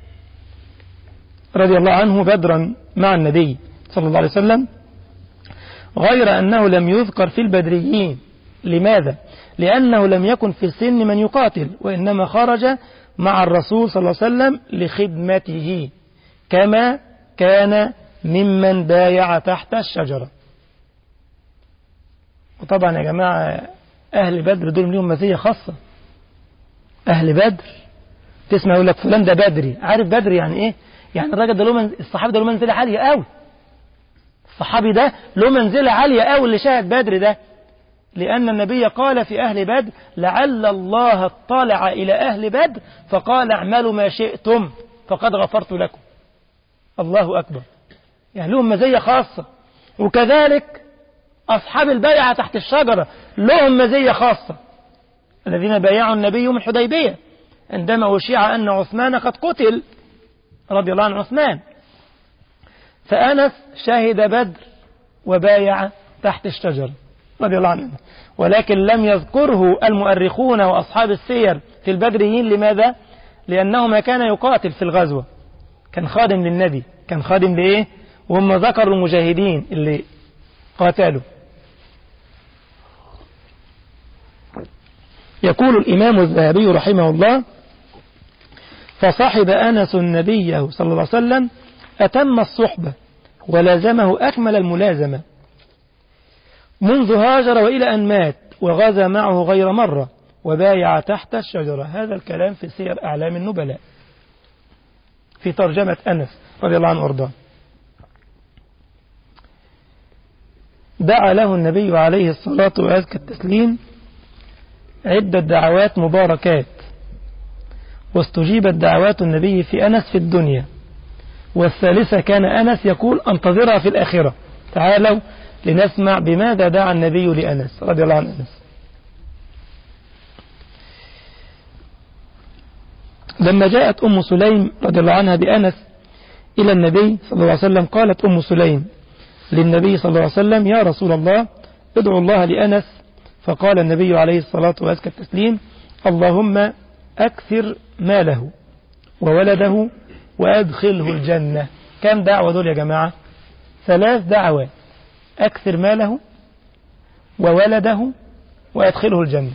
رضي الله عنه بدرا مع النبي صلى الله عليه وسلم، غير أنه لم يذكر في البدريين. لماذا؟ لأنه لم يكن في سن من يقاتل، وإنما خرج مع الرسول صلى الله عليه وسلم لخدمته، كما كان ممن بايع تحت الشجرة. وطبعا يا جماعة أهل بدر دول لهم مزية خاصة. أهل بدر تسمع يقول لك فلان ده بدري. عارف بدري يعني إيه؟ يعني الراجل ده الصحابي ده له منزلة عالية قوي. الصحابي ده له منزلة عالية قوي اللي شاهد بدر ده، لأن النبي قال في أهل بدر لعل الله اطلع إلى أهل بدر فقال اعملوا ما شئتم فقد غفرت لكم. الله أكبر. يعني لهم مزية خاصة. وكذلك أصحاب البيعة تحت الشجرة لهم مزية خاصة، الذين بايعوا النبي من الحديبية عندما أشيع أن عثمان قد قتل رضي الله عن عثمان، فأنس شهد بدر وبايع تحت الشجرة رضي الله عنه، ولكن لم يذكره المؤرخون وأصحاب السير في البدريين. لماذا؟ لأنه ما كان يقاتل في الغزوة، كان خادم للنبي. كان خادم لإيه؟ وهم ذكروا المجاهدين اللي قاتلوا. يقول الإمام الذهبي رحمه الله فصاحب أنس النبي صلى الله عليه وسلم أتم الصحبة ولازمه أكمل الملازمة منذ هاجر وإلى أن مات، وغزا معه غير مرة، وبايع تحت الشجرة. هذا الكلام في سير أعلام النبلاء في ترجمة أنس رضي الله عنه وارضاه. دعا له النبي عليه الصلاة وأزكى التسليم عدة دعوات مباركات، واستجيبت دعوات النبي في أنس في الدنيا، والثالثة كان أنس يقول انتظرها في الآخرة. تعالوا لنسمع بماذا دعا النبي لأنس رضي الله عن أنس. لما جاءت أم سليم رضي الله عنها بأنس إلى النبي صلى الله عليه وسلم قالت أم سليم للنبي صلى الله عليه وسلم يا رسول الله ادعو الله لأنس. فقال النبي عليه الصلاة وأزكى التسليم اللهم أكثر ماله وولده وأدخله الجنة. كم دعوة دول يا جماعة؟ 3 دعوات: أكثر ماله وولده وأدخله الجنة.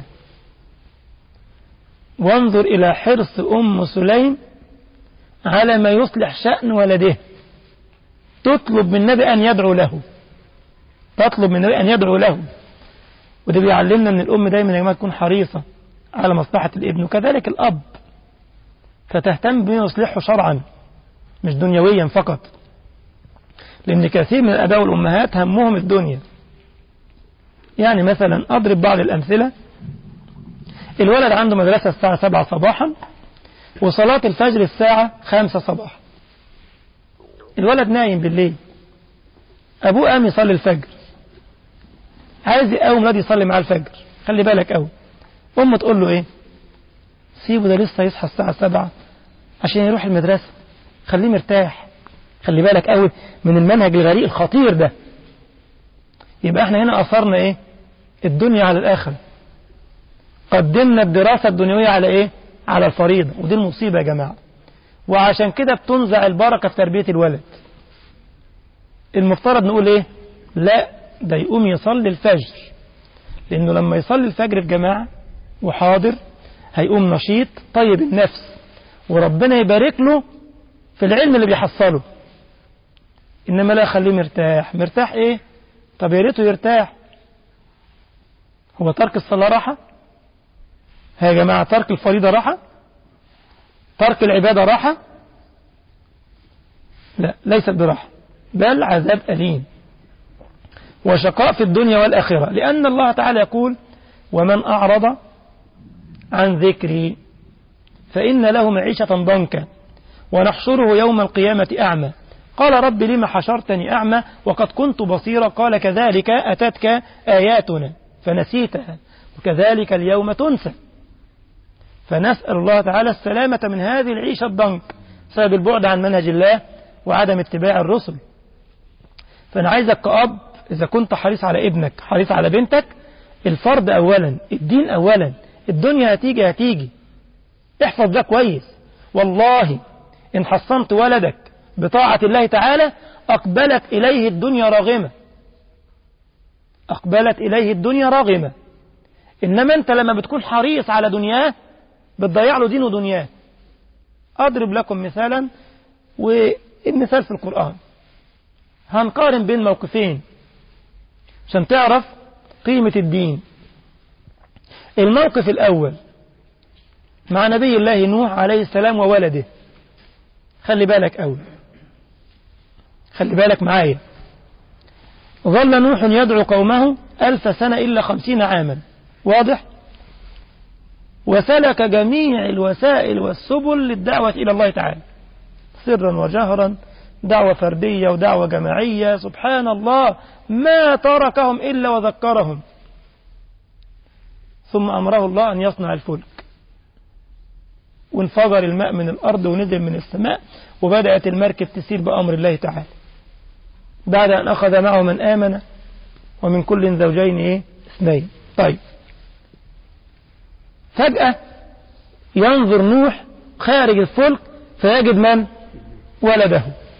وانظر إلى حرص أم سليم على ما يصلح شأن ولده. تطلب من النبي أن يدعو له، تطلب من النبي أن يدعو له. وده بيعلمنا أن الأم دايما يا جماعة تكون حريصة على مصلحة الابن، وكذلك الأب، فتهتم بما يصلحه شرعا مش دنيويا فقط، لأن كثير من الآباء والأمهات همهم الدنيا. يعني مثلا أضرب بعض الأمثلة: الولد عنده مدرسة الساعة 7 صباحا وصلاة الفجر الساعة 5 صباحا. الولد نايم بالليل، أبوه قام يصلي الفجر، عايز يقوم الولد يصلي معاه الفجر. خلي بالك قوي، أمه تقول له إيه؟ سيبه ده لسه يصحى الساعة 7 عشان يروح المدرسة، خليه مرتاح. خلي بالك قوي من المنهج الغريب الخطير ده. يبقى احنا هنا أثرنا إيه؟ الدنيا على الآخرة، قدمنا الدراسة الدنيوية على إيه؟ على الفريضة، ودي المصيبة يا جماعة. وعشان كده بتنزع البركة في تربية الولد. المفترض نقول إيه؟ لا، ده يقوم يصلي الفجر، لأنه لما يصلي الفجر في جماعة وحاضر هيقوم نشيط طيب النفس، وربنا يبارك له في العلم اللي بيحصله. إنما لا، خليه مرتاح. مرتاح إيه؟ طب يا ريته يرتاح. هو ترك الصلاة راحة؟ يا جماعة ترك الفريضة راحة؟ ترك العبادة راحة؟ لا، ليست براحة، بل عذاب أليم وشقاء في الدنيا والآخرة. لأن الله تعالى يقول ومن أعرض عن ذكري فإن له معيشة ضنكا ونحشره يوم القيامة أعمى. قال رب لما حشرتني أعمى وقد كنت بصيرا قال كذلك أتتك آياتنا فنسيتها وكذلك اليوم تنسى. فنسأل الله تعالى السلامة من هذه العيشة الضنك بسبب البعد عن منهج الله وعدم اتباع الرسل. فأنا عايزك كأب، إذا كنت حريص على ابنك، حريص على بنتك، الفرد أولا، الدين أولا، الدنيا هتيجي. احفظ ده كويس. والله إن حصنت ولدك بطاعة الله تعالى أقبلت إليه الدنيا راغمة، أقبلت إليه الدنيا راغمة. إنما أنت لما بتكون حريص على دنياه بتضيع له دين ودنياه. أضرب لكم مثالا، والمثال في القرآن. هنقارن بين موقفين عشان تعرف قيمة الدين. الموقف الأول مع نبي الله نوح عليه السلام وولده. خلي بالك أوي، خلي بالك معايا. ظل نوح يدعو قومه 1000 سنة إلا 50 عاما، واضح؟ وسلك جميع الوسائل والسبل للدعوة إلى الله تعالى سرا وجهرا، دعوة فردية ودعوة جماعية. سبحان الله، ما تركهم إلا وذكرهم. ثم أمره الله أن يصنع الفلك، وانفجر الماء من الأرض ونزل من السماء، وبدأت المركب تسير بأمر الله تعالى بعد أن أخذ معه من آمن، ومن كل زوجين اثنين. طيب، فجأة ينظر نوح خارج الفلك فيجد من؟ ولده.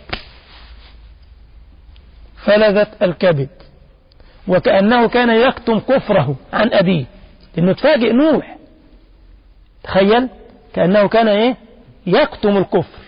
فلذت الكبد، وكأنه كان يكتم كفره عن أبيه، لأنه تفاجئ نوح. تخيل، كأنه كان يكتم الكفر.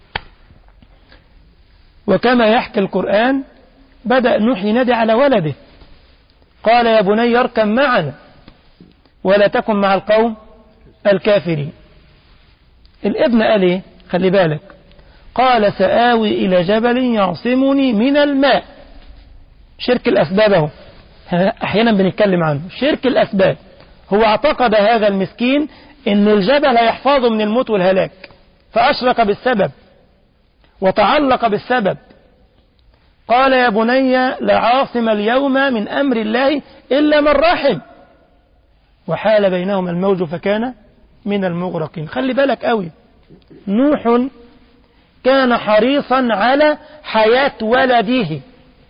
وكما يحكي القرآن بدأ نوح ينادي على ولده، قال يا بني اركب معنا ولا تكن مع القوم الكافرين. الابن قال خلي بالك، قال سآوي إلى جبل يعصمني من الماء. شرك الأسباب اهو، أحيانا بنتكلم عنه، شرك الأسباب. هو اعتقد هذا المسكين إن الجبل هيحفظه من الموت والهلاك، فأشرك بالسبب وتعلق بالسبب. قال يا بني لا عاصم اليوم من أمر الله إلا من رحم، وحال بينهما الموج فكان من المغرقين. خلي بالك قوي، نوح كان حريصا على حياة ولده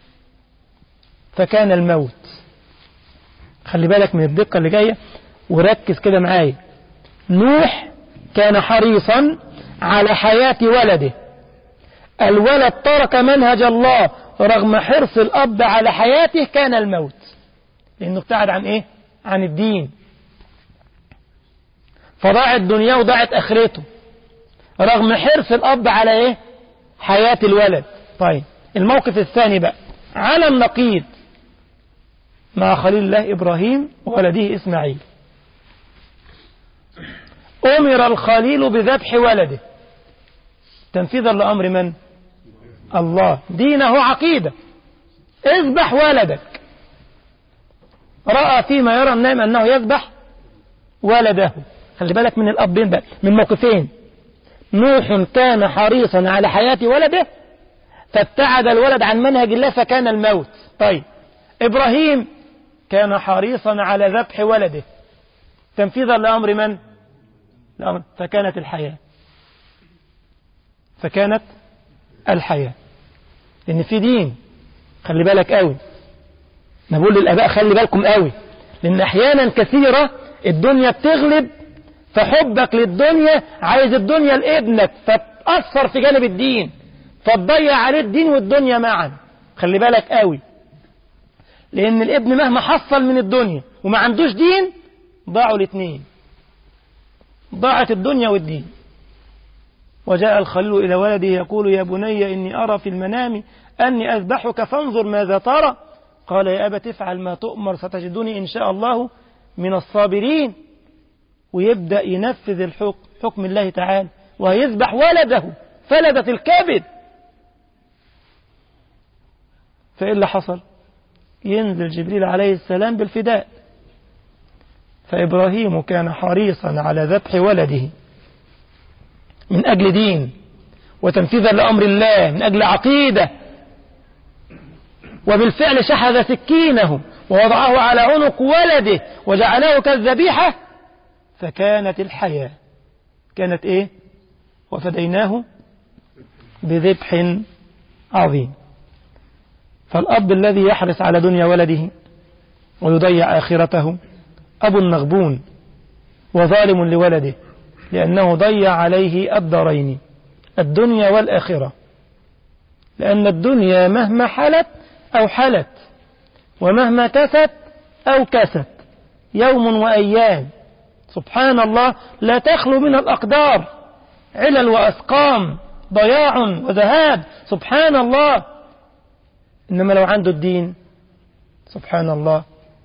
فكان الموت. خلي بالك من الدقة اللي جاية وركز كده معايا. نوح كان حريصا على حياة ولده. الولد ترك منهج الله رغم حرص الأب على حياته، كان الموت، لأنه ابتعد عن عن الدين، فضاعت دنياه وضاعت آخرته رغم حرص الأب على حياة الولد. طيب، الموقف الثاني بقى على النقيض مع خليل الله إبراهيم وولده إسماعيل. أمر الخليل بذبح ولده تنفيذا لأمر من؟ الله. دينه عقيدة، اذبح ولدك. رأى فيما يرى النائم أنه يذبح ولده. خلي بالك من الأبين بقى، من موقفين. نوح كان حريصا على حياة ولده فابتعد الولد عن منهج الله فكان الموت. طيب، إبراهيم كان حريصا على ذبح ولده تنفيذا لأمر من؟ لأمر، فكانت الحياة. فكانت الحياة، لأن في دين. خلي بالك قوي، نقول للآباء خلي بالكم قوي، لأن أحيانا كثيرة الدنيا بتغلب، فحبك للدنيا عايز الدنيا لابنك فتأثر في جانب الدين فتضيع عليه الدين والدنيا معا. خلي بالك قوي، لأن الابن مهما حصل من الدنيا وما عندوش دين ضاعوا الاثنين، ضاعت الدنيا والدين. وجاء الخليل إلى ولده يقول يا بني إني أرى في المنام أني أذبحك فانظر ماذا ترى. قال يا أبت افعل ما تؤمر ستجدني إن شاء الله من الصابرين. ويبدأ ينفذ حكم الله تعالى ويذبح ولده، فلدت الكبد. فإيه اللي حصل؟ ينزل جبريل عليه السلام بالفداء. فإبراهيم كان حريصا على ذبح ولده من أجل دين وتنفيذا لأمر الله، من أجل عقيدة. وبالفعل شحذ سكينه ووضعه على عنق ولده وجعله كالذبيحة، فكانت الحياة. كانت وفديناه بذبح عظيم. فالأب الذي يحرص على دنيا ولده ويضيع آخرته أب مغبون وظالم لولده، لأنه ضيع عليه الدارين، الدنيا والآخرة. لأن الدنيا مهما حلت أو حلت، ومهما كست أو كست، يوم وأيام. سبحان الله، لا تخلو من الأقدار، علل وأسقام، ضياع وذهاب. سبحان الله. إنما لو عنده الدين سبحان الله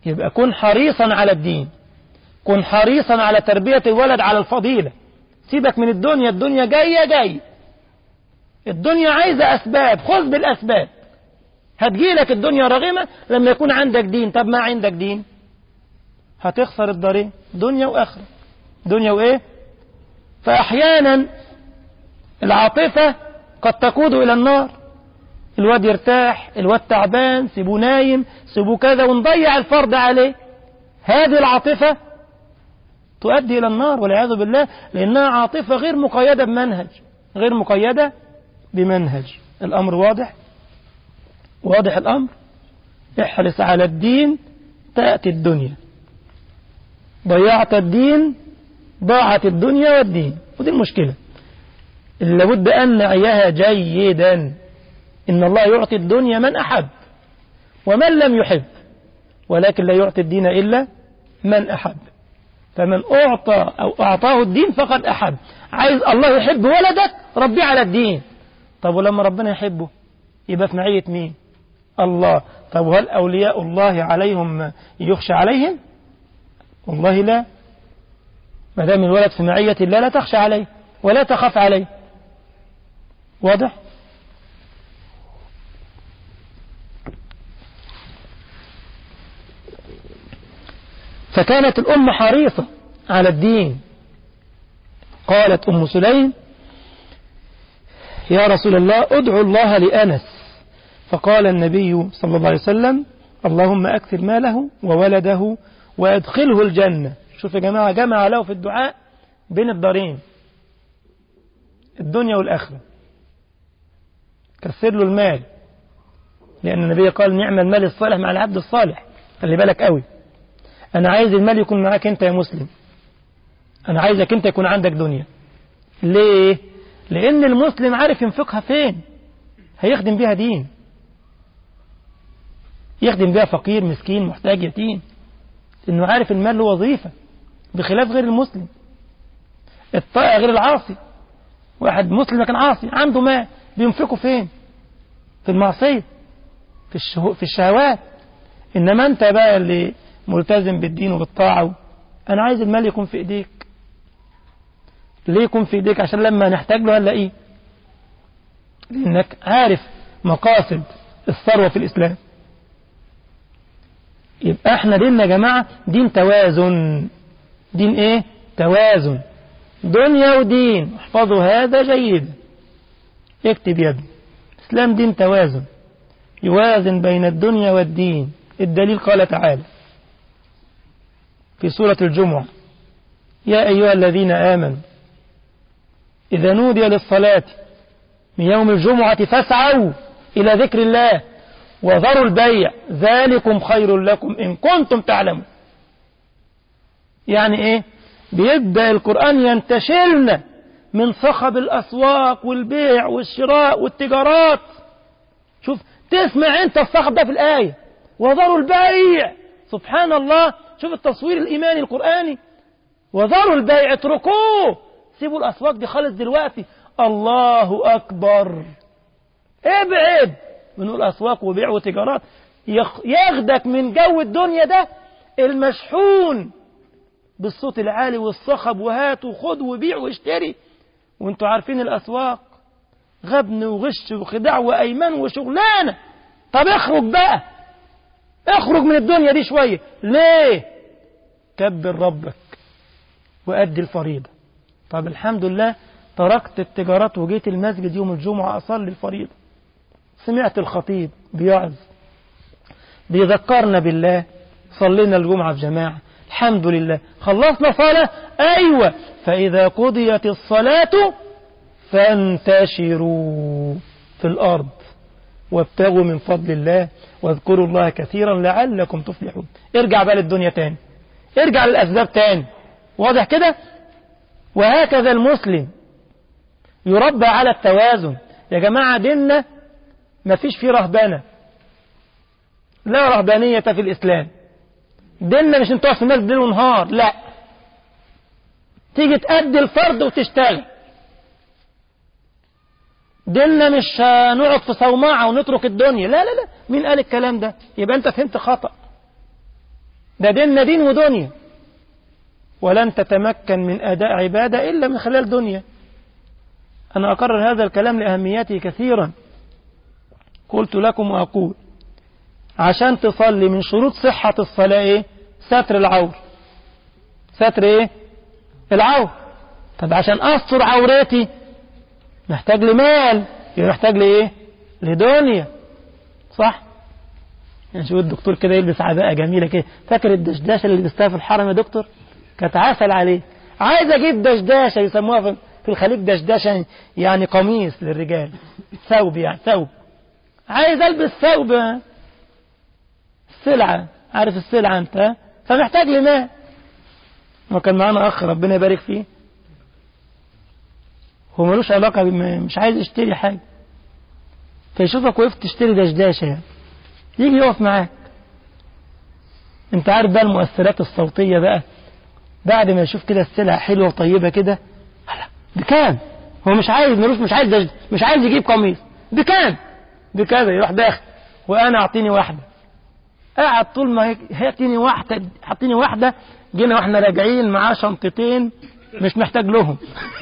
يبقى كن حريصا على الدين، كن حريصا على تربية الولد على الفضيلة. سيبك من الدنيا، الدنيا جاية، الدنيا عايزة أسباب، خذ بالأسباب. هتجيلك الدنيا رغمة لما يكون عندك دين. طب ما عندك دين هتخسر الدارين، دنيا وآخرة. دنيا وإيه؟ فأحيانا العاطفة قد تقود إلى النار. الواد يرتاح، الواد تعبان، سيبوه نايم، سيبوه كذا، ونضيع الفرض عليه. هذه العاطفة تؤدي إلى النار والعياذ بالله، لأنها عاطفة غير مقيدة بمنهج، غير مقيدة بمنهج. الأمر واضح؟ واضح الأمر؟ احرص على الدين تأتي الدنيا. ضيعت الدين ضاعت الدنيا والدين، ودي المشكلة اللي لابد أن نعيها جيدا. إن الله يعطي الدنيا من أحب ومن لم يحب، ولكن لا يعطي الدين إلا من أحب. فمن أعطى أو أعطاه الدين فقد أحب. عايز الله يحب ولدك، ربيه على الدين. طب ولما ربنا يحبه يبقى في معية مين؟ الله. طب وهل أولياء الله عليهم يخشى عليهم؟ والله لا. ما دام الولد في معية الله لا تخشى عليه ولا تخاف عليه. واضح؟ فكانت الأمة حريصة على الدين. قالت أم سليم: يا رسول الله ادعو الله لأنس. فقال النبي صلى الله عليه وسلم: اللهم أكثر ماله وولده وأدخله الجنة. شوف يا جماعة، جمع له في الدعاء بين الدارين، الدنيا والآخرة. كثر له المال، لأن النبي قال: نعم المال الصالح مع العبد الصالح. خلي بالك قوي، أنا عايز المال يكون معاك أنت يا مسلم، أنا عايزك أنت يكون عندك دنيا. ليه؟ لأن المسلم عارف ينفقها فين، هيخدم بها دين، يخدم بها فقير مسكين محتاج يتيم، إنه عارف المال له وظيفة، بخلاف غير المسلم. الطائع غير العاصي. واحد مسلم لكن عاصي عنده مال، بينفقه فين؟ في المعصية، في الشهوات. إنما أنت بقى اللي ملتزم بالدين وبالطاعة، أنا عايز المال يكون في إيديك. ليه يكون في إيديك؟ عشان لما نحتاج له هنلاقيه، لأنك عارف مقاصد الثروة في الإسلام. يبقى احنا ديننا يا جماعة دين توازن. دين ايه؟ توازن، دنيا ودين. احفظوا هذا جيدا، اكتب يا ابني. الإسلام دين توازن، يوازن بين الدنيا والدين. الدليل قال تعالى في سورة الجمعة: يا أيها الذين آمنوا إذا نودي للصلاة من يوم الجمعة فاسعوا إلى ذكر الله وذروا البيع ذلكم خير لكم إن كنتم تعلمون. يعني إيه؟ بيبدأ القرآن ينتشلنا من صخب الأسواق والبيع والشراء والتجارات. شوف، تسمع أنت الصخب ده في الآية، وذروا البيع. سبحان الله، شوف التصوير الإيماني القرآني. وذروا البيع، اتركوه، سيبوا الأسواق دي خالص دلوقتي. الله أكبر، ابعد من الأسواق وبيع وتجارات، ياخدك من جو الدنيا ده المشحون بالصوت العالي والصخب، وهات وخد وبيع واشتري. وانتوا عارفين الأسواق غبن وغش وخداع وأيمان وشغلانة. طب اخرج بقى، اخرج من الدنيا دي شوية. ليه؟ كبر ربك وأدي الفريضة. طب الحمد لله تركت التجارات وجيت المسجد يوم الجمعة أصلي الفريضة، سمعت الخطيب بيعظ بيذكرنا بالله، صلينا الجمعة في جماعة، الحمد لله خلصنا صلاة. أيوة، فإذا قضيت الصلاة فانتشروا في الأرض وابتغوا من فضل الله واذكروا الله كثيرا لعلكم تفلحون. ارجع بقى للدنيا تاني، ارجع للأسباب تاني. واضح كده؟ وهكذا المسلم يربى على التوازن. يا جماعة ديننا ما فيش فيه رهبانة، لا رهبانية في الإسلام. ديننا مش انتوا في الناس ليل ونهار، لا، تيجي تأدي الفرض وتشتغل. ديننا مش نقعد في صومعة ونترك الدنيا، لا لا لا. مين قال الكلام ده؟ يبقى انت فهمت خطأ. ده ديننا دين ودنيا، ولن تتمكن من أداء عبادة إلا من خلال دنيا. أنا أكرر هذا الكلام لأهميته كثيرا، قلت لكم وأقول عشان تصلي من شروط صحة الصلاة إيه؟ ستر العور. ستر إيه؟ العور. طب عشان أستر عورتي محتاج لمال، يبقى محتاج لإيه؟ لدنيا، صح؟ يعني شوف الدكتور كده يلبس عباءة جميلة كده، فاكر الدشداشة اللي لبستها في الحرم يا دكتور؟ كانت عسل عليه. عايز أجيب دشداشة يسموها في الخليج دشداشة، يعني قميص للرجال، ثوب يعني ثوب. عايز ألبس ثوب، السلعة، عارف السلعة أنت، فمحتاج لمال. وكان معانا أخ ربنا يبارك فيه، هو ملوش علاقة مش عايز يشتري حاجة، فيشوفك وقفت تشتري دشداشة يعني يجي يقف معاك. انت عارف بقى المؤثرات الصوتية بقى، بعد ما يشوف كده السلعة حلوة وطيبة كده، بكام؟ هو مش عايز ملوش، مش عايز يجيب قميص، بكام؟ بكذا. يروح داخل، وأنا أعطيني واحدة. قاعد طول ما هاتيني واحدة، حطيني واحدة. جينا واحنا راجعين معاه شنطتين مش محتاج لهم.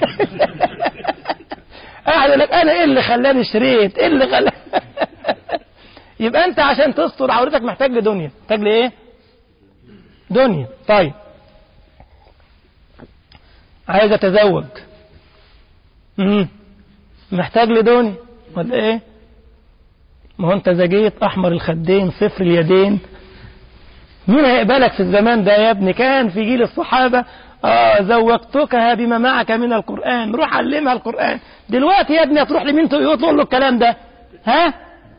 قاعد لك أنا إيه اللي خلاني شريت، إيه اللي خلاني. يبقى أنت عشان تستر عورتك محتاج لدنيا. محتاج لإيه؟ دنيا. طيب عايز أتزوج، محتاج لدنيا ولا إيه؟ ما هو أنت زجيت أحمر الخدين صفر اليدين، مين هيقبلك في الزمان ده يا ابني؟ كان في جيل الصحابة زوجتكها بما معك من القرآن، روح علمها القرآن. دلوقتي يا ابني هتروح لمين تقول له الكلام ده؟ ها؟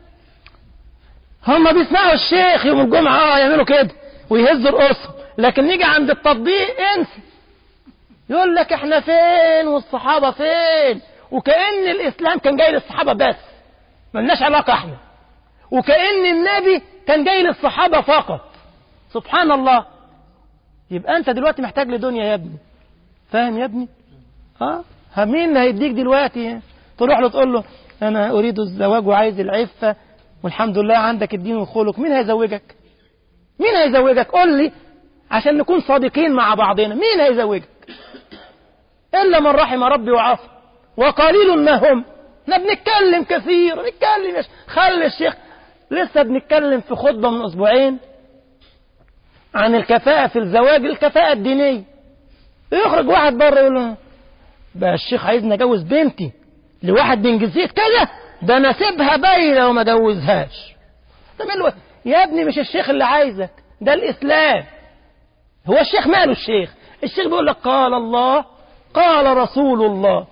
هم بيسمعوا الشيخ يوم الجمعة يعملوا كده ويهزوا القرص، لكن نيجي عند التطبيق انسى. يقول لك احنا فين والصحابة فين، وكأن الإسلام كان جاي للصحابة بس، ملناش علاقة احنا، وكأن النبي كان جاي للصحابة فقط. سبحان الله. يبقى انت دلوقتي محتاج لدنيا يا ابني، فاهم يا ابني؟ مين هيديك دلوقتي؟ تروح له تقول له انا اريد الزواج وعايز العفة والحمد لله عندك الدين والخلق، مين هيزوجك؟ مين هيزوجك؟ قول لي عشان نكون صادقين مع بعضنا، مين هيزوجك؟ إلا من رحم ربي وعصى وقليل ما هم. احنا بنتكلم كثير، نتكلم خلي الشيخ. لسه بنتكلم في خطبة من أسبوعين عن الكفاءة في الزواج، الكفاءة الدينية. يخرج واحد بره يقول له بقى الشيخ عايزني أجوز بنتي لواحد من جنسية كذا، ده أنا سيبها باينة وما أجوزهاش. يا ابني مش الشيخ اللي عايزك، ده الإسلام. هو الشيخ ماله الشيخ؟ الشيخ بيقول لك قال الله قال رسول الله.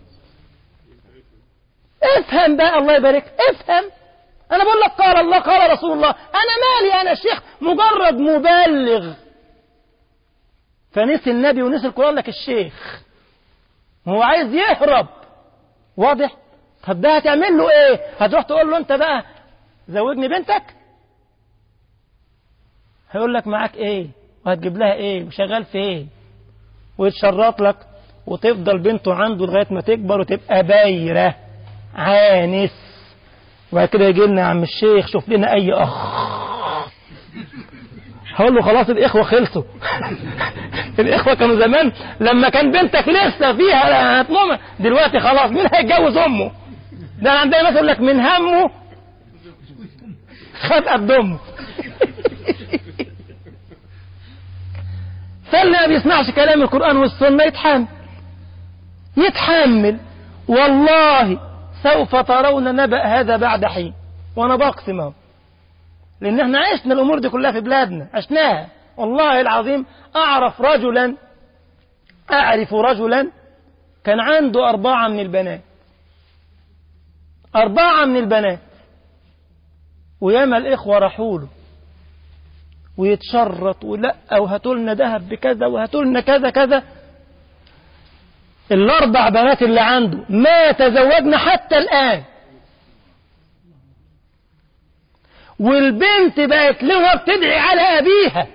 افهم بقى، الله يبارك، افهم. انا بقول لك قال الله قال رسول الله، انا مالي، انا الشيخ مجرد مبلغ. فنسي النبي ونسي القرآن لك الشيخ، هو عايز يهرب. واضح؟ طب ده هتعمل له ايه؟ هتروح تقول له انت بقى زوجني بنتك؟ هيقول لك معاك ايه وهتجيب لها ايه وشغال في ايه، ويتشرط لك وتفضل بنته عنده لغاية ما تكبر وتبقى بايرة عانس. وبعد كده يجي لنا يا عم الشيخ شوف لنا اي اخ. هقول له خلاص الاخوة خلصوا. الاخوة كانوا زمان لما كان بنتك لسه فيها هتمومة، دلوقتي خلاص مين هيتجوز امه؟ ده عندنا مثلا يقول لك من همه خد قد امه. فاللي ما بيسمعش كلام القرآن والسنة يتحمل. والله سوف ترون نبأ هذا بعد حين، وانا بقسم اهو، لان احنا عشنا الامور دي كلها في بلادنا، عشناها. والله العظيم اعرف رجلا كان عنده 4 من البنات، 4 من البنات، وياما الاخوة راحوا له ويتشرط ولا وهاتوا لنا ذهب بكذا وهاتوا لنا كذا كذا. ال4 بنات اللي عنده ما تزوجنا حتى الآن، والبنت بقت لها بتدعي على أبيها،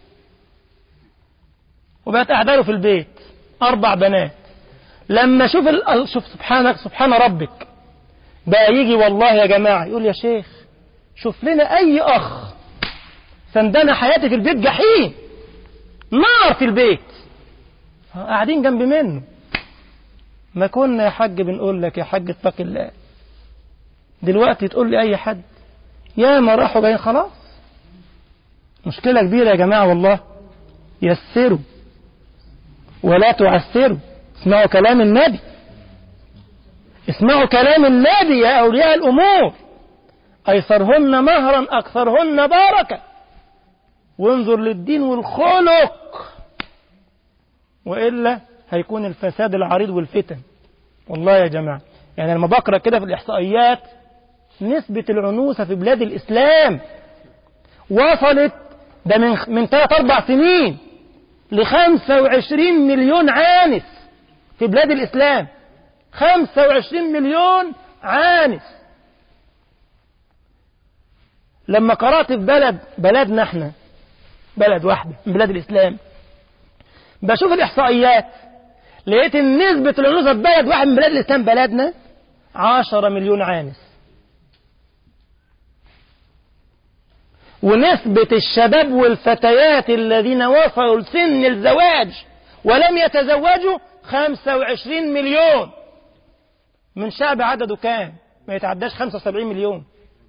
وبقت قاعدة له في البيت 4 بنات. لما شوف سبحان ربك بقى يجي والله يا جماعة يقول يا شيخ شوف لنا أي أخ سندنا حياتي في البيت جحيم، نار في البيت، قاعدين جنب منه. ما كنا يا حاج بنقول لك يا حاج اتق الله، دلوقتي تقول لي أي حد يا ما راحوا جايين خلاص. مشكلة كبيرة يا جماعة والله. يسروا ولا تعسروا، اسمعوا كلام النبي، اسمعوا كلام النبي يا أولياء الأمور. أيسرهن مهرا أكثرهن بركة، وانظر للدين والخلق، وإلا هيكون الفساد العريض والفتن. والله يا جماعة يعني لما بقرأ كده في الإحصائيات، نسبة العنوسة في بلاد الإسلام وصلت ده من 3-4 سنين ل25 مليون عانس في بلاد الإسلام. 25 مليون عانس. لما قرأت في بلدنا احنا، بلد واحدة من بلاد الإسلام، بشوف الإحصائيات، لقيت ان نسبة العنوسة في بلد واحد من بلاد الإسلام بلدنا 10 مليون عانس. ونسبة الشباب والفتيات الذين وصلوا لسن الزواج ولم يتزوجوا 25 مليون من شعب عدده كام؟ ما يتعداش 75 مليون.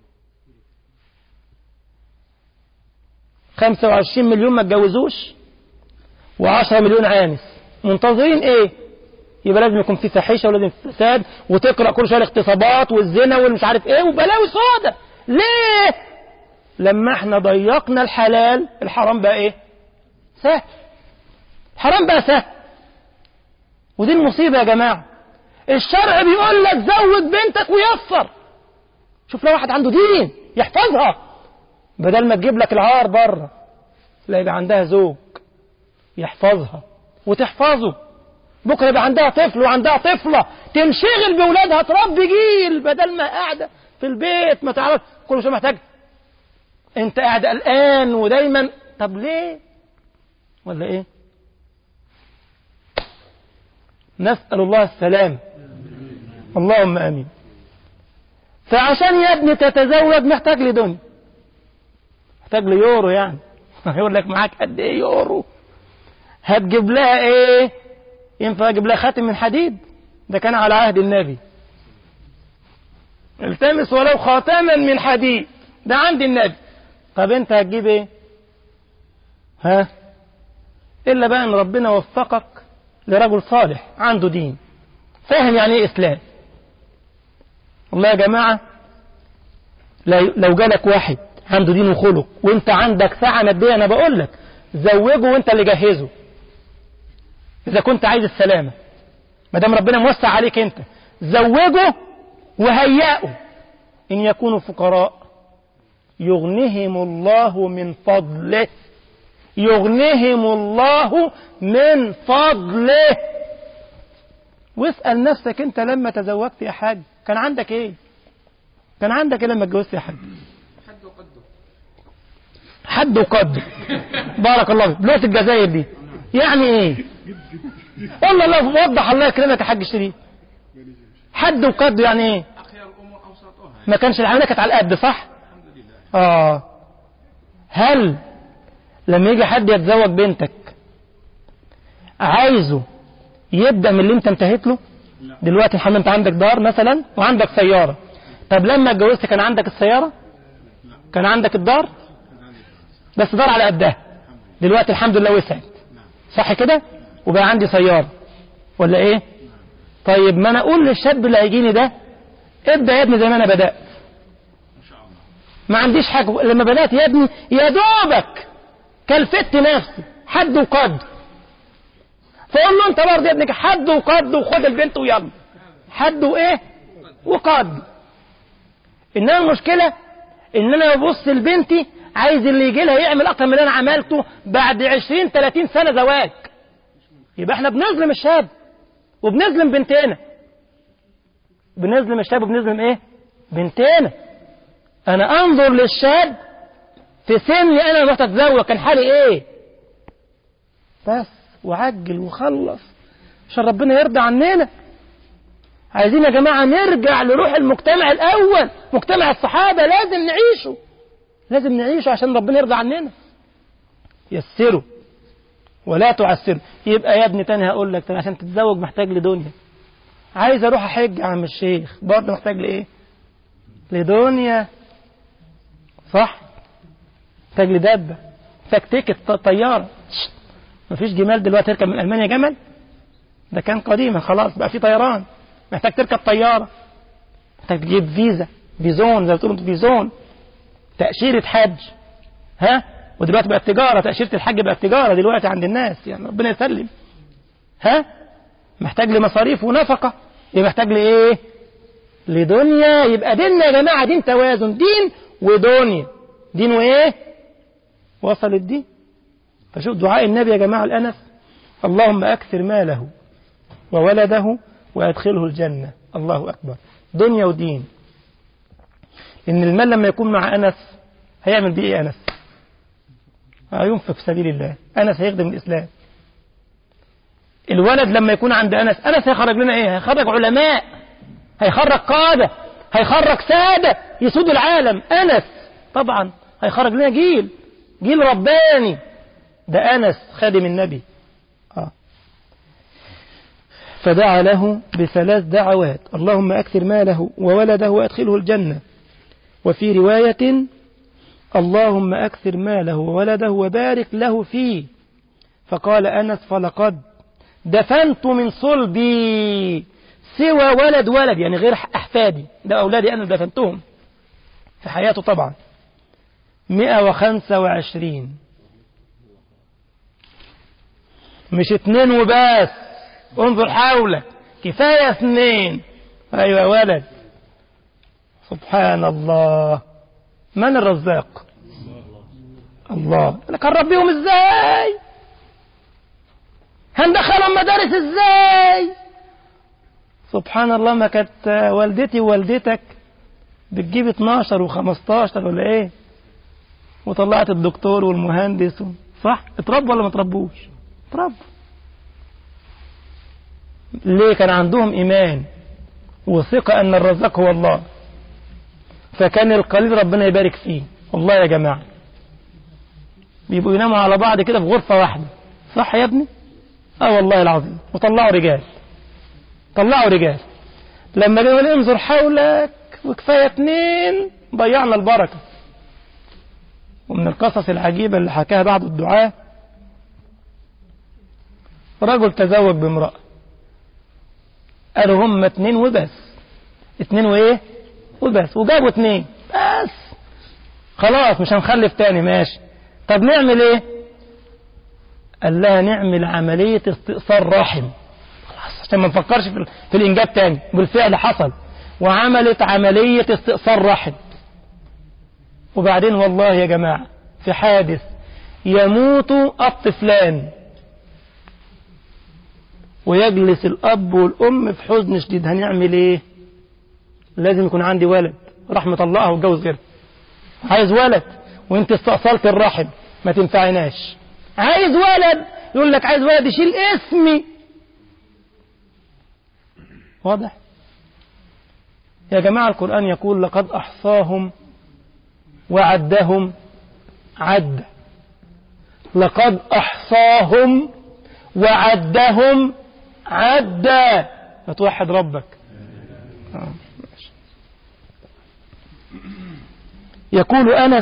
25 مليون ما اتجوزوش و10 مليون عانس. منتظرين ايه؟ يبقى لازم يكون في فحيشة ولازم في فساد، وتقرأ كل شوية الاغتصابات والزنا والمش عارف ايه وبلاوي سودة. ليه؟ لما احنا ضيقنا الحلال، الحرام بقى ايه؟ سهل. الحرام بقى سهل. ودي المصيبة يا جماعة. الشرع بيقول لك زوج بنتك ويسر. شوف لو واحد عنده دين يحفظها، بدل ما تجيب لك العار بره، لا يبقى عندها زوج يحفظها وتحفظه. بكرة يبقى عندها طفل وعندها طفلة، تنشغل بأولادها، تربي جيل، بدل ما قاعدة في البيت ما تعرف كل شيء محتاج. انت قاعد قلقان ودايما، طب ليه؟ ولا ايه؟ نسأل الله السلام، اللهم امين. فعشان يا ابني تتزوج محتاج لدنيا، محتاج ليورو يعني. يقول لك معاك قد ايه يورو؟ هتجيب لها ايه؟ ينفع اجيب لها خاتم من حديد؟ ده كان على عهد النبي. التمس ولو خاتما من حديد، ده عند النبي. طب انت هتجيب ايه؟ ها؟ الا بقى ان ربنا وفقك لرجل صالح عنده دين، فاهم يعني ايه اسلام. والله يا جماعة لو جالك واحد عنده دين وخلق وانت عندك ساعة مادية، انا بقول لك زوجه وانت اللي جهزه اذا كنت عايز السلامة. ما دام ربنا موسع عليك انت زوجه وهيئه. ان يكونوا فقراء يغنيهم الله من فضله، يغنيهم الله من فضله. واسأل نفسك انت لما تزوجت يا حاج كان عندك ايه؟ كان عندك ايه لما اتجوزت يا حاج؟ حد وقدر. بارك الله فيك. بلغة الجزائر دي يعني ايه؟ والله الله وضح، الله يكرمك يا حاج شريف. حد وقدر يعني ايه؟ ما كانش العملية كانت على القد، صح؟ هل لما يجي حد يتزوج بنتك عايزه يبدأ من اللي انت انتهيت له؟ دلوقتي الحمد انت عندك دار مثلا وعندك سيارة. طب لما اتجوزت كان عندك السيارة؟ كان عندك الدار؟ بس دار على قدها. دلوقتي الحمد لله وسعت، صح كده؟ وبقى عندي سيارة ولا ايه؟ طيب ما انا اقول للشاب اللي هيجيني ده ابدأ يا ابني زي ما انا بدأت. ما عنديش حاجة. لما بدأت يا ابني يا دوبك كلفت نفسي، حد وقد. فقول له انت برضه يا ابنك حد وقد، وخد البنت ويلا حد وايه وقد. انما المشكلة ان انا ببص لبنتي عايز اللي يجي لها يعمل اكتر من اللي انا عملته بعد 20-30 سنة زواج. يبقى احنا بنظلم الشاب وبنظلم بنتنا. بنظلم الشاب وبنظلم ايه؟ بنتنا. انا انظر للشاب في سني انا رحت اتزوج كان حالي ايه؟ بس وعجل وخلص عشان ربنا يرضى عننا. عايزين يا جماعة نرجع لروح المجتمع الاول، مجتمع الصحابة لازم نعيشه. لازم نعيشه عشان ربنا يرضى عننا. يسره ولا تعسره. يبقى يا ابني تاني هقول لك تاني، عشان تتزوج محتاج لدنيا. عايز اروح احج يا عم الشيخ، برضه محتاج لايه؟ لدنيا. صح؟ محتاج لدابة، محتاج تيكت طيارة. مفيش جمال دلوقتي تركب من ألمانيا جمل، ده كان قديما، خلاص بقى في طيران. محتاج تركب طيارة، محتاج تجيب فيزا، فيزون زي ما بتقولوا فيزون، تأشيرة حج. ها؟ ودلوقتي بقت تجارة، تأشيرة الحج بقت تجارة دلوقتي عند الناس، يعني ربنا يسلم. ها؟ محتاج لمصاريف ونفقة. يبقى محتاج لإيه؟ لدنيا. يبقى ديننا يا جماعة دين توازن، دين ودنيا. دين وإيه؟ وصل الدين. فشوف دعاء النبي يا جماعة الأنس: اللهم أكثر ماله وولده وأدخله الجنة. الله أكبر. دنيا ودين. إن المال لما يكون مع أنس هيعمل بيه إيه؟ أنس هينفق في سبيل الله، أنس هيخدم الإسلام. الولد لما يكون عند أنس هيخرج لنا إيه؟ هيخرج علماء، هيخرج قادة، هيخرج سادة يسودوا العالم. أنس طبعا هيخرج لنا جيل رباني. ده أنس خادم النبي. فدعا له بثلاث دعوات: اللهم أكثر ماله وولده وأدخله الجنة. وفي رواية: اللهم أكثر ماله وولده وبارك له فيه. فقال أنس: فلقد دفنت من صلبي سوى ولد، يعني غير أحفادي، ده أولادي أنا دفنتهم في حياته طبعا، 125. مش 2 وبس، انظر حولك، كفاية 2. أيوة ولد. سبحان الله. من الرزاق؟ الله. لك هنربيهم ازاي؟ هندخلهم مدارس ازاي؟ سبحان الله. ما كانت والدتي ووالدتك بتجيب 12 و15 ولا ايه، وطلعت الدكتور والمهندس صح؟ اتربوا ولا ما اتربوش؟ اتربوا. ليه؟ كان عندهم إيمان وثقة أن الرزاق هو الله، فكان القليل ربنا يبارك فيه. والله يا جماعة بيبقوا يناموا على بعض كده في غرفة واحدة، صح يا ابني؟ والله العظيم. وطلعوا رجال، طلعوا رجال. لما قالوا انظر حولك وكفاية 2 ضيعنا البركة. ومن القصص العجيبة اللي حكاها بعض الدعاة: رجل تزوج بامرأة، قالوا هم 2 وبس، 2 وإيه وبس، وجابوا 2 بس، خلاص مش هنخلف تاني. ماشي، طب نعمل ايه؟ قال لها نعمل عملية استئصال رحم، خلاص عشان ما نفكرش في الإنجاب تاني. بالفعل حصل، وعملت عملية استئصال رحم. وبعدين والله يا جماعة في حادث يموت الطفلان، ويجلس الأب والأم في حزن شديد. هنعمل ايه؟ لازم يكون عندي ولد. راح مطلقها واتجوز غيرها. عايز ولد وانت استأصلت الرحم، ما تنفعناش. عايز ولد، يقول لك عايز ولد يشيل اسمي. واضح يا جماعة؟ القرآن يقول: لقد أحصاهم وعدهم عد. لقد أحصاهم وعدهم عدا. فتوحد ربك. يقول أنس: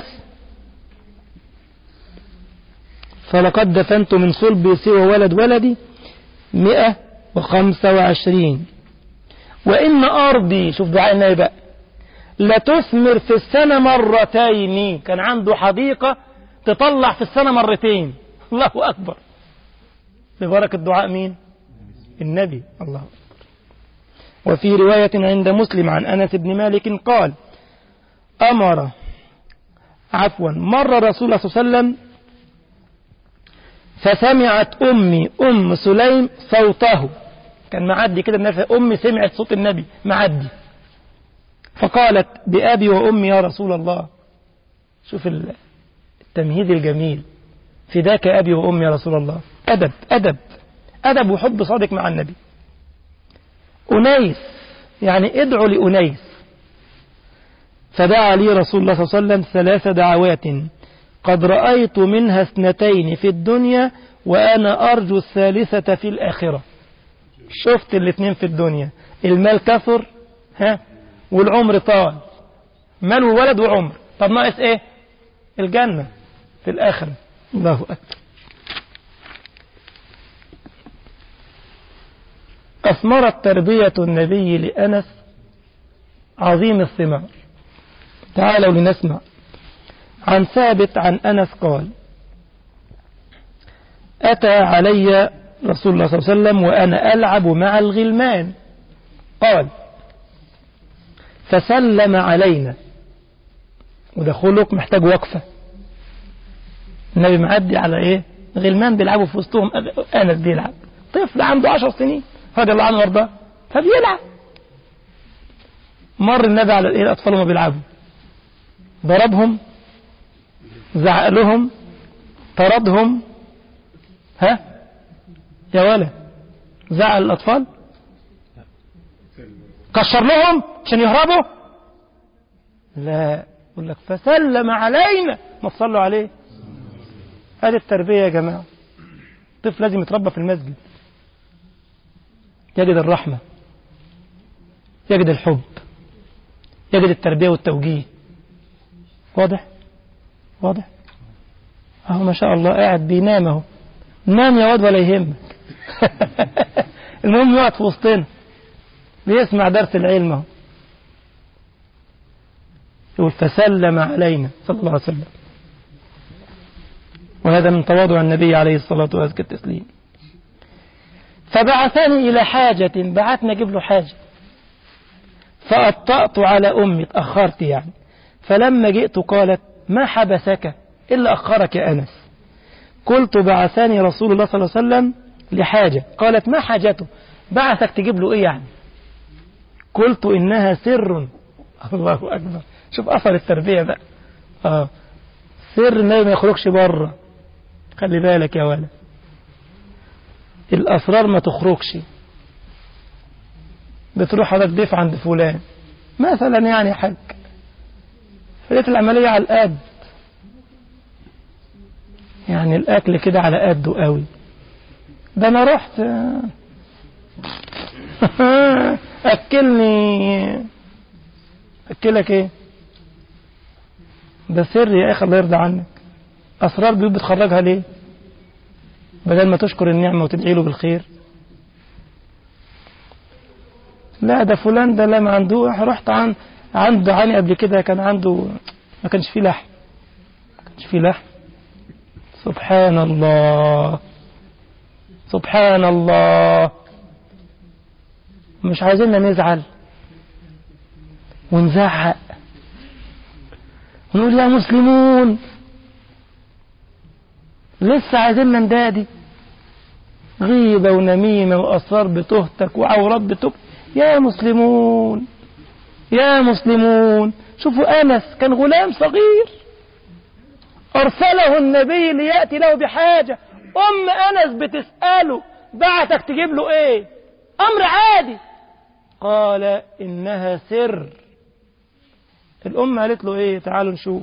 فلقد دفنت من صلبي سوى ولدي 125. وإن أرضي، شوف دعاء النبي بقى، لتثمر في السنة 2 مرتين. كان عنده حديقة تطلع في السنة 2 مرتين. الله أكبر. ببركة دعاء مين؟ النبي. الله أكبر. وفي رواية عند مسلم عن أنس بن مالك قال: مر رسول الله صلى الله عليه وسلم فسمعت أمي أم سليم صوته. كان معدي كده النبي، أمي سمعت صوت النبي معدي، فقالت: بأبي وأمي يا رسول الله. شوف التمهيد الجميل، فداك أبي وأمي يا رسول الله. أدب أدب أدب وحب صادق مع النبي. أنيس، يعني ادعو لأنيس. فدعا لي رسول الله صلى الله عليه وسلم 3 دعوات قد رأيت منها 2 في الدنيا وأنا أرجو الثالثة في الآخرة. شفت 2 في الدنيا، المال كثر والعمر طال، مال وولد وعمر، طب ناقص ايه؟ الجنة في الآخرة. الله أكبر. أثمرت تربية النبي لأنس عظيم الثمار. تعالوا لنسمع عن ثابت عن أنس قال: أتى علي رسول الله صلى الله عليه وسلم وأنا ألعب مع الغلمان، قال: فسلم علينا. وده خلق محتاج وقفة. النبي معدي على ايه؟ غلمان بيلعبوا في وسطهم، أنس بيلعب، طفل عنده 10 سنين رضي الله عنه وارضاه، فبيلعب. مر النبي على ايه؟ الأطفال وما بيلعبوا، ضربهم، زعق لهم، طردهم. يا ولا زعل الأطفال، كشر لهم عشان يهربوا؟ لا، يقول لك فسلم علينا، ما تصلوا عليه. هذه التربية يا جماعة. الطفل لازم يتربى في المسجد، يجد الرحمة، يجد الحب، يجد التربية والتوجيه. واضح؟ واضح؟ اهو ما شاء الله قاعد بينام اهو، نام يا واد ولا يهمك. المهم يقعد في وسطنا بيسمع درس العلم اهو. يقول فسلم علينا صلى الله عليه وسلم، وهذا من تواضع النبي عليه الصلاة وأزكى التسليم. فبعثني إلى حاجة، بعثني أجيب له حاجة، فأبطأت على أمي، اتأخرت يعني. فلما جئت قالت: ما حبسك؟ إلا أخرك يا أنس. قلت: بعثني رسول الله صلى الله عليه وسلم لحاجة. قالت: ما حاجته؟ بعثك تجيب له إيه يعني؟ قلت: إنها سر. الله أكبر. شوف أثر التربية بقى. سر النبي ما يخرجش بره، خلي بالك يا ولد، الأسرار ما تخرجش. بتروح حضرتك ضيف عند فلان مثلا يعني حاج، لقيت العملية على القد، يعني الأكل كده على قده قوي، ده أنا رحت أكلني، أكلك إيه؟ ده سر يا أخي، الله يرضى عنك. أسرار بيوت بتخرجها ليه؟ بدل ما تشكر النعمة وتدعي له بالخير. لا ده فلان ده لا ما عنده، رحت عنده عاني قبل كده، كان عنده ما كانش فيه لحم، ما كانش فيه لحم. سبحان الله، سبحان الله. مش عايزيننا نزعل ونزعق ونقول يا مسلمون، لسه عايزيننا ندادي غيبة ونميمة وأسرار بتهتك وعورات بتك. يا مسلمون، يا مسلمون. شوفوا أنس كان غلام صغير، أرسله النبي ليأتي له بحاجة، أنس بتسأله بعتك تجيب له إيه؟ أمر عادي. قال: إنها سر. الأم قالت له إيه؟ تعالوا نشوف.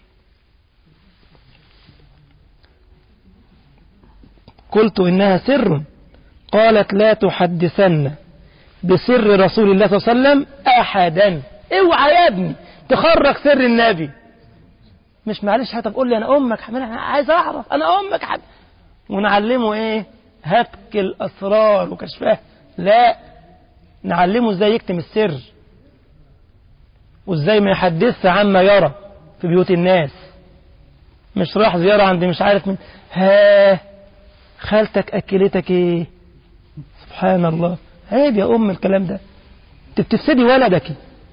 قلت: إنها سر. قالت: لا تحدثن بسر رسول الله صلى الله عليه وسلم أحدا. اوعى يا ابني تخرج سر النبي. مش معلش هتقول لي أنا أمك، أنا عايز أعرف أنا أمك حد. ونعلمه إيه؟ هتك الأسرار وكشفها. لا، نعلمه إزاي يكتم السر، وإزاي ما يحدث عما يرى في بيوت الناس. مش راح زيارة عند مش عارف من، خالتك أكلتك إيه؟ سبحان الله، عيب يا أم الكلام ده، بتفسدي ولدك.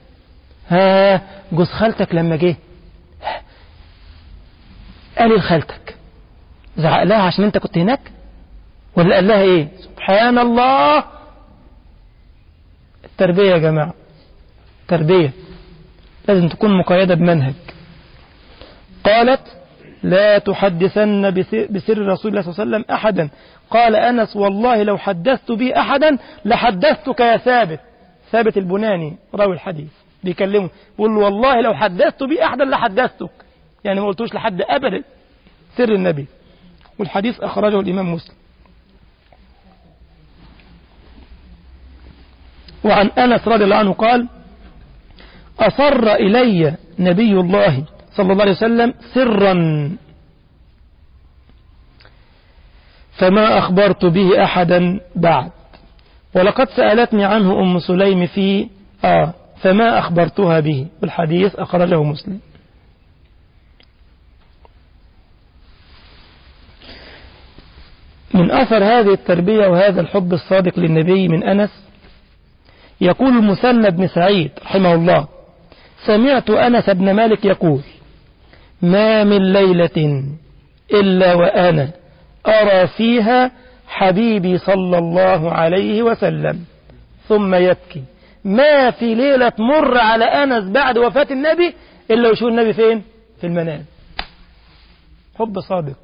جوز خالتك لما جه قال لخالتك، زعق لها عشان انت كنت هناك، ولا قال لها ايه؟ سبحان الله. التربية يا جماعة، تربية لازم تكون مقيدة بمنهج. قالت: لا تحدثن بسر رسول الله صلى الله عليه وسلم أحدا. قال أنس: والله لو حدثت به أحدا لحدثتك يا ثابت. ثابت البناني راوي الحديث. بيكلمه بيقول له والله لو حدثت بي أحدا لحدثتك، يعني ما قلتوش لحد أبدا سر النبي. والحديث أخرجه الإمام مسلم. وعن أنس رضي الله عنه قال أصر إلي نبي الله صلى الله عليه وسلم سرا فما أخبرت به أحدا بعد، ولقد سألتني عنه أم سليم في فما أخبرتها به. والحديث أخرجه مسلم. من أثر هذه التربية وهذا الحب الصادق للنبي من أنس يقول المثنى بن سعيد رحمه الله سمعت أنس بن مالك يقول ما من ليلة إلا وأنا أرى فيها حبيبي صلى الله عليه وسلم ثم يبكي. ما في ليلة تمر على أنس بعد وفاة النبي إلا يشوف النبي فين؟ في المنام. حب صادق.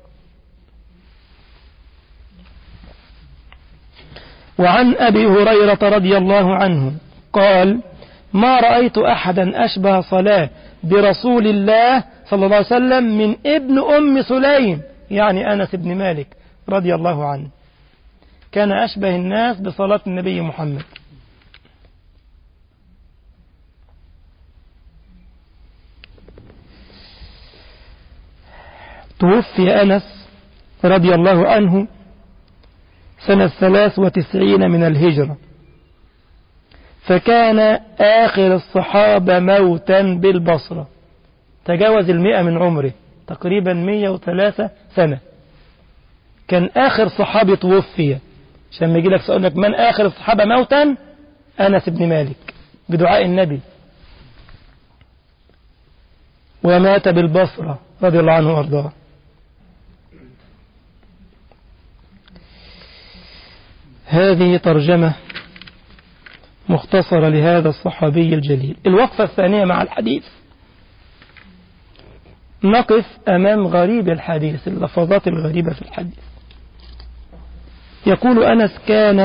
وعن أبي هريرة رضي الله عنه قال ما رأيت أحدا أشبه صلاة برسول الله صلى الله عليه وسلم من ابن أم سليم، يعني أنس بن مالك رضي الله عنه، كان أشبه الناس بصلاة النبي محمد. توفي أنس رضي الله عنه سنة 93 من الهجرة، فكان آخر الصحابة موتا بالبصرة، تجاوز 100 من عمره، تقريبا 103 سنة. كان آخر صحابي توفي. عشان ما يجي لك سؤال لك من آخر الصحابة موتا؟ أنس بن مالك بدعاء النبي، ومات بالبصرة رضي الله عنه وارضاه. هذه ترجمة مختصرة لهذا الصحابي الجليل. الوقفة الثانية مع الحديث نقف أمام غريب الحديث، اللفظات الغريبة في الحديث. يقول أنس كان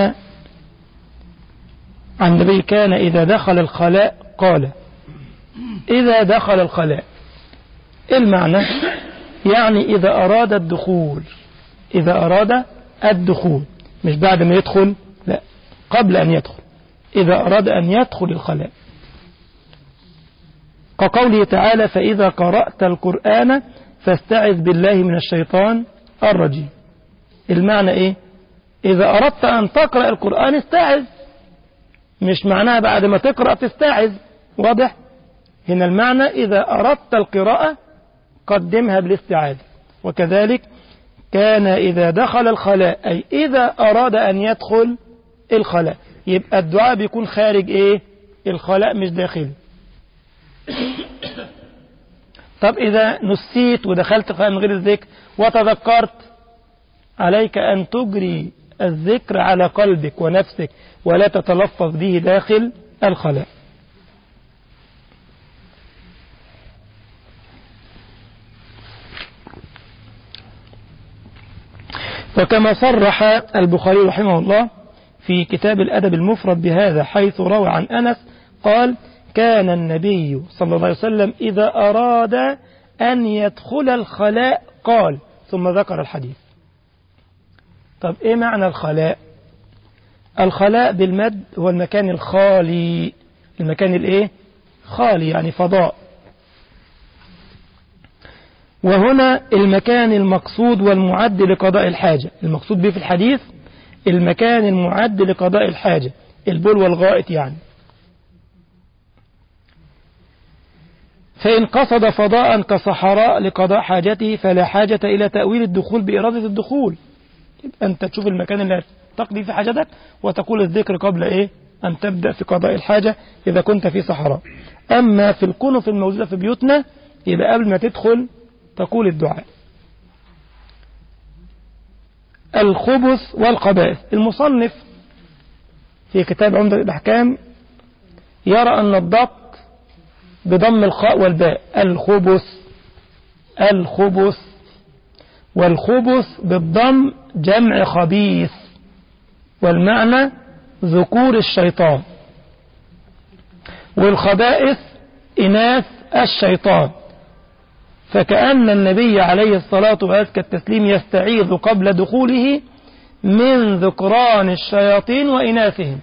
عن النبي كان إذا دخل الخلاء قال إذا دخل الخلاء. المعنى يعني إذا أراد الدخول، إذا أراد الدخول، مش بعد ما يدخل، لا، قبل أن يدخل، إذا أراد أن يدخل الخلاء، كقوله تعالى فإذا قرأت القرآن فاستعذ بالله من الشيطان الرجيم. المعنى إيه؟ إذا أردت أن تقرأ القرآن استعذ، مش معناها بعد ما تقرأ تستعذ. واضح؟ هنا المعنى إذا أردت القراءة قدمها بالاستعاذة. وكذلك كان إذا دخل الخلاء، أي إذا أراد أن يدخل الخلاء، يبقى الدعاء بيكون خارج إيه؟ الخلاء مش داخل. طب إذا نسيت ودخلت من غير الذكر وتذكرت، عليك أن تجري الذكر على قلبك ونفسك ولا تتلفظ به داخل الخلاء. وكما صرح البخاري رحمه الله في كتاب الأدب المفرد بهذا، حيث روى عن أنس قال كان النبي صلى الله عليه وسلم إذا أراد أن يدخل الخلاء قال، ثم ذكر الحديث. طب إيه معنى الخلاء؟ الخلاء بالمد هو المكان الخالي، المكان الإيه؟ خالي، يعني فضاء. وهنا المكان المقصود والمعد لقضاء الحاجة. المقصود به في الحديث المكان المعد لقضاء الحاجة، البول والغائط يعني. فإن قصد فضاء كصحراء لقضاء حاجته فلا حاجة إلى تأويل الدخول بإرادة الدخول. أنت تشوف المكان اللي تقضي في حاجتك وتقول الذكر قبل إيه؟ أن تبدأ في قضاء الحاجة إذا كنت في صحراء. أما في الكنف الموجودة في بيوتنا يبقى قبل ما تدخل تقول الدعاء. الخبث والقبائث. المصنف في كتاب عمدة الأحكام يرى أن الضبط بضم الخاء والباء، الخبث، الخبث، والخبث بالضم جمع خبيث، والمعنى ذكور الشيطان. والخبائث إناث الشيطان. فكأن النبي عليه الصلاة وأزكى التسليم يستعيذ قبل دخوله من ذكران الشياطين وإناثهم.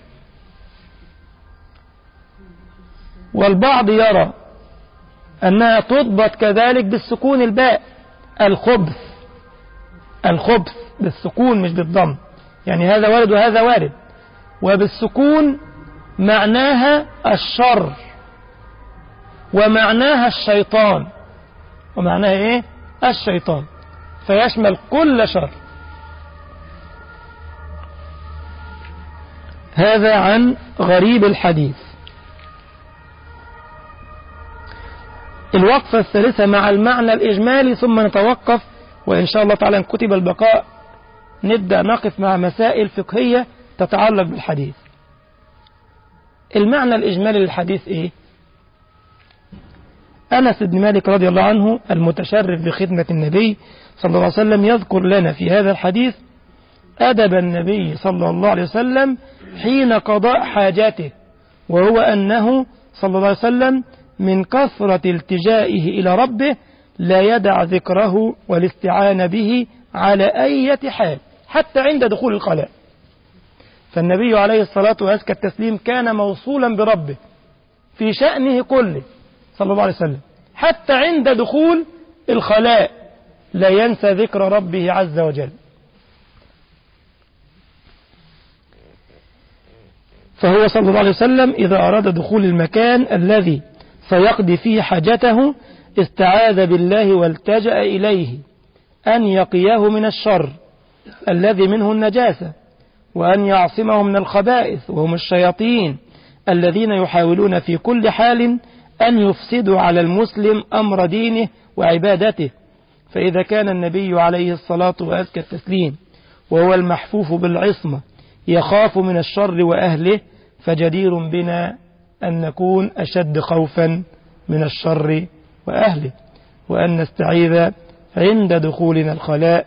والبعض يرى أنها تضبط كذلك بالسكون الباء، الخبث، الخبث بالسكون مش بالضم، يعني هذا وارد وهذا وارد، وبالسكون معناها الشر ومعناها الشيطان، ومعناها ايه؟ الشيطان، فيشمل كل شر. هذا عن غريب الحديث. الوقفة الثالثة مع المعنى الإجمالي، ثم نتوقف، وإن شاء الله تعالى إن كتب البقاء نبدأ نقف مع مسائل فقهية تتعلق بالحديث. المعنى الإجمالي للحديث إيه؟ أنس بن مالك رضي الله عنه المتشرف بخدمة النبي صلى الله عليه وسلم يذكر لنا في هذا الحديث أدب النبي صلى الله عليه وسلم حين قضاء حاجته، وهو أنه صلى الله عليه وسلم من كثرة التجائه إلى ربه لا يدع ذكره والاستعانة به على أي حال حتى عند دخول الخلاء. فالنبي عليه الصلاة وأزكى التسليم كان موصولا بربه في شأنه كله صلى الله عليه وسلم، حتى عند دخول الخلاء لا ينسى ذكر ربه عز وجل. فهو صلى الله عليه وسلم إذا أراد دخول المكان الذي سيقضي فيه حاجته استعاذ بالله والتجأ إليه أن يقيه من الشر الذي منه النجاسة، وأن يعصمه من الخبائث وهم الشياطين الذين يحاولون في كل حال أن يفسدوا على المسلم أمر دينه وعبادته. فإذا كان النبي عليه الصلاة وأزكى التسليم وهو المحفوف بالعصمة يخاف من الشر وأهله، فجدير بنا أن نكون أشد خوفا من الشر وأهله، وأن نستعيذ عند دخولنا الخلاء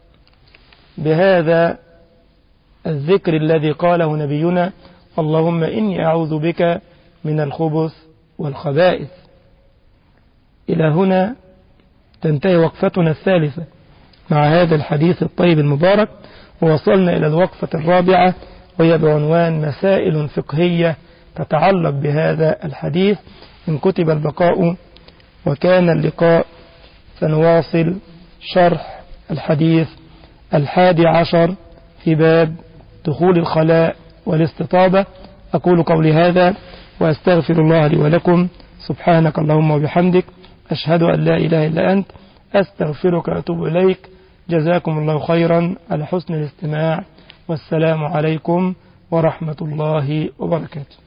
بهذا الذكر الذي قاله نبينا: اللهم إني أعوذ بك من الخبث والخبائث. إلى هنا تنتهي وقفتنا الثالثة مع هذا الحديث الطيب المبارك، ووصلنا إلى الوقفة الرابعة وهي بعنوان مسائل فقهية تتعلق بهذا الحديث. إن كتب البقاء وكان اللقاء سنواصل شرح الحديث 11 في باب دخول الخلاء والاستطابة. أقول قولي هذا وأستغفر الله لي ولكم. سبحانك اللهم وبحمدك، أشهد أن لا إله إلا أنت، أستغفرك وأتوب إليك. جزاكم الله خيرا على حسن الاستماع، والسلام عليكم ورحمة الله وبركاته.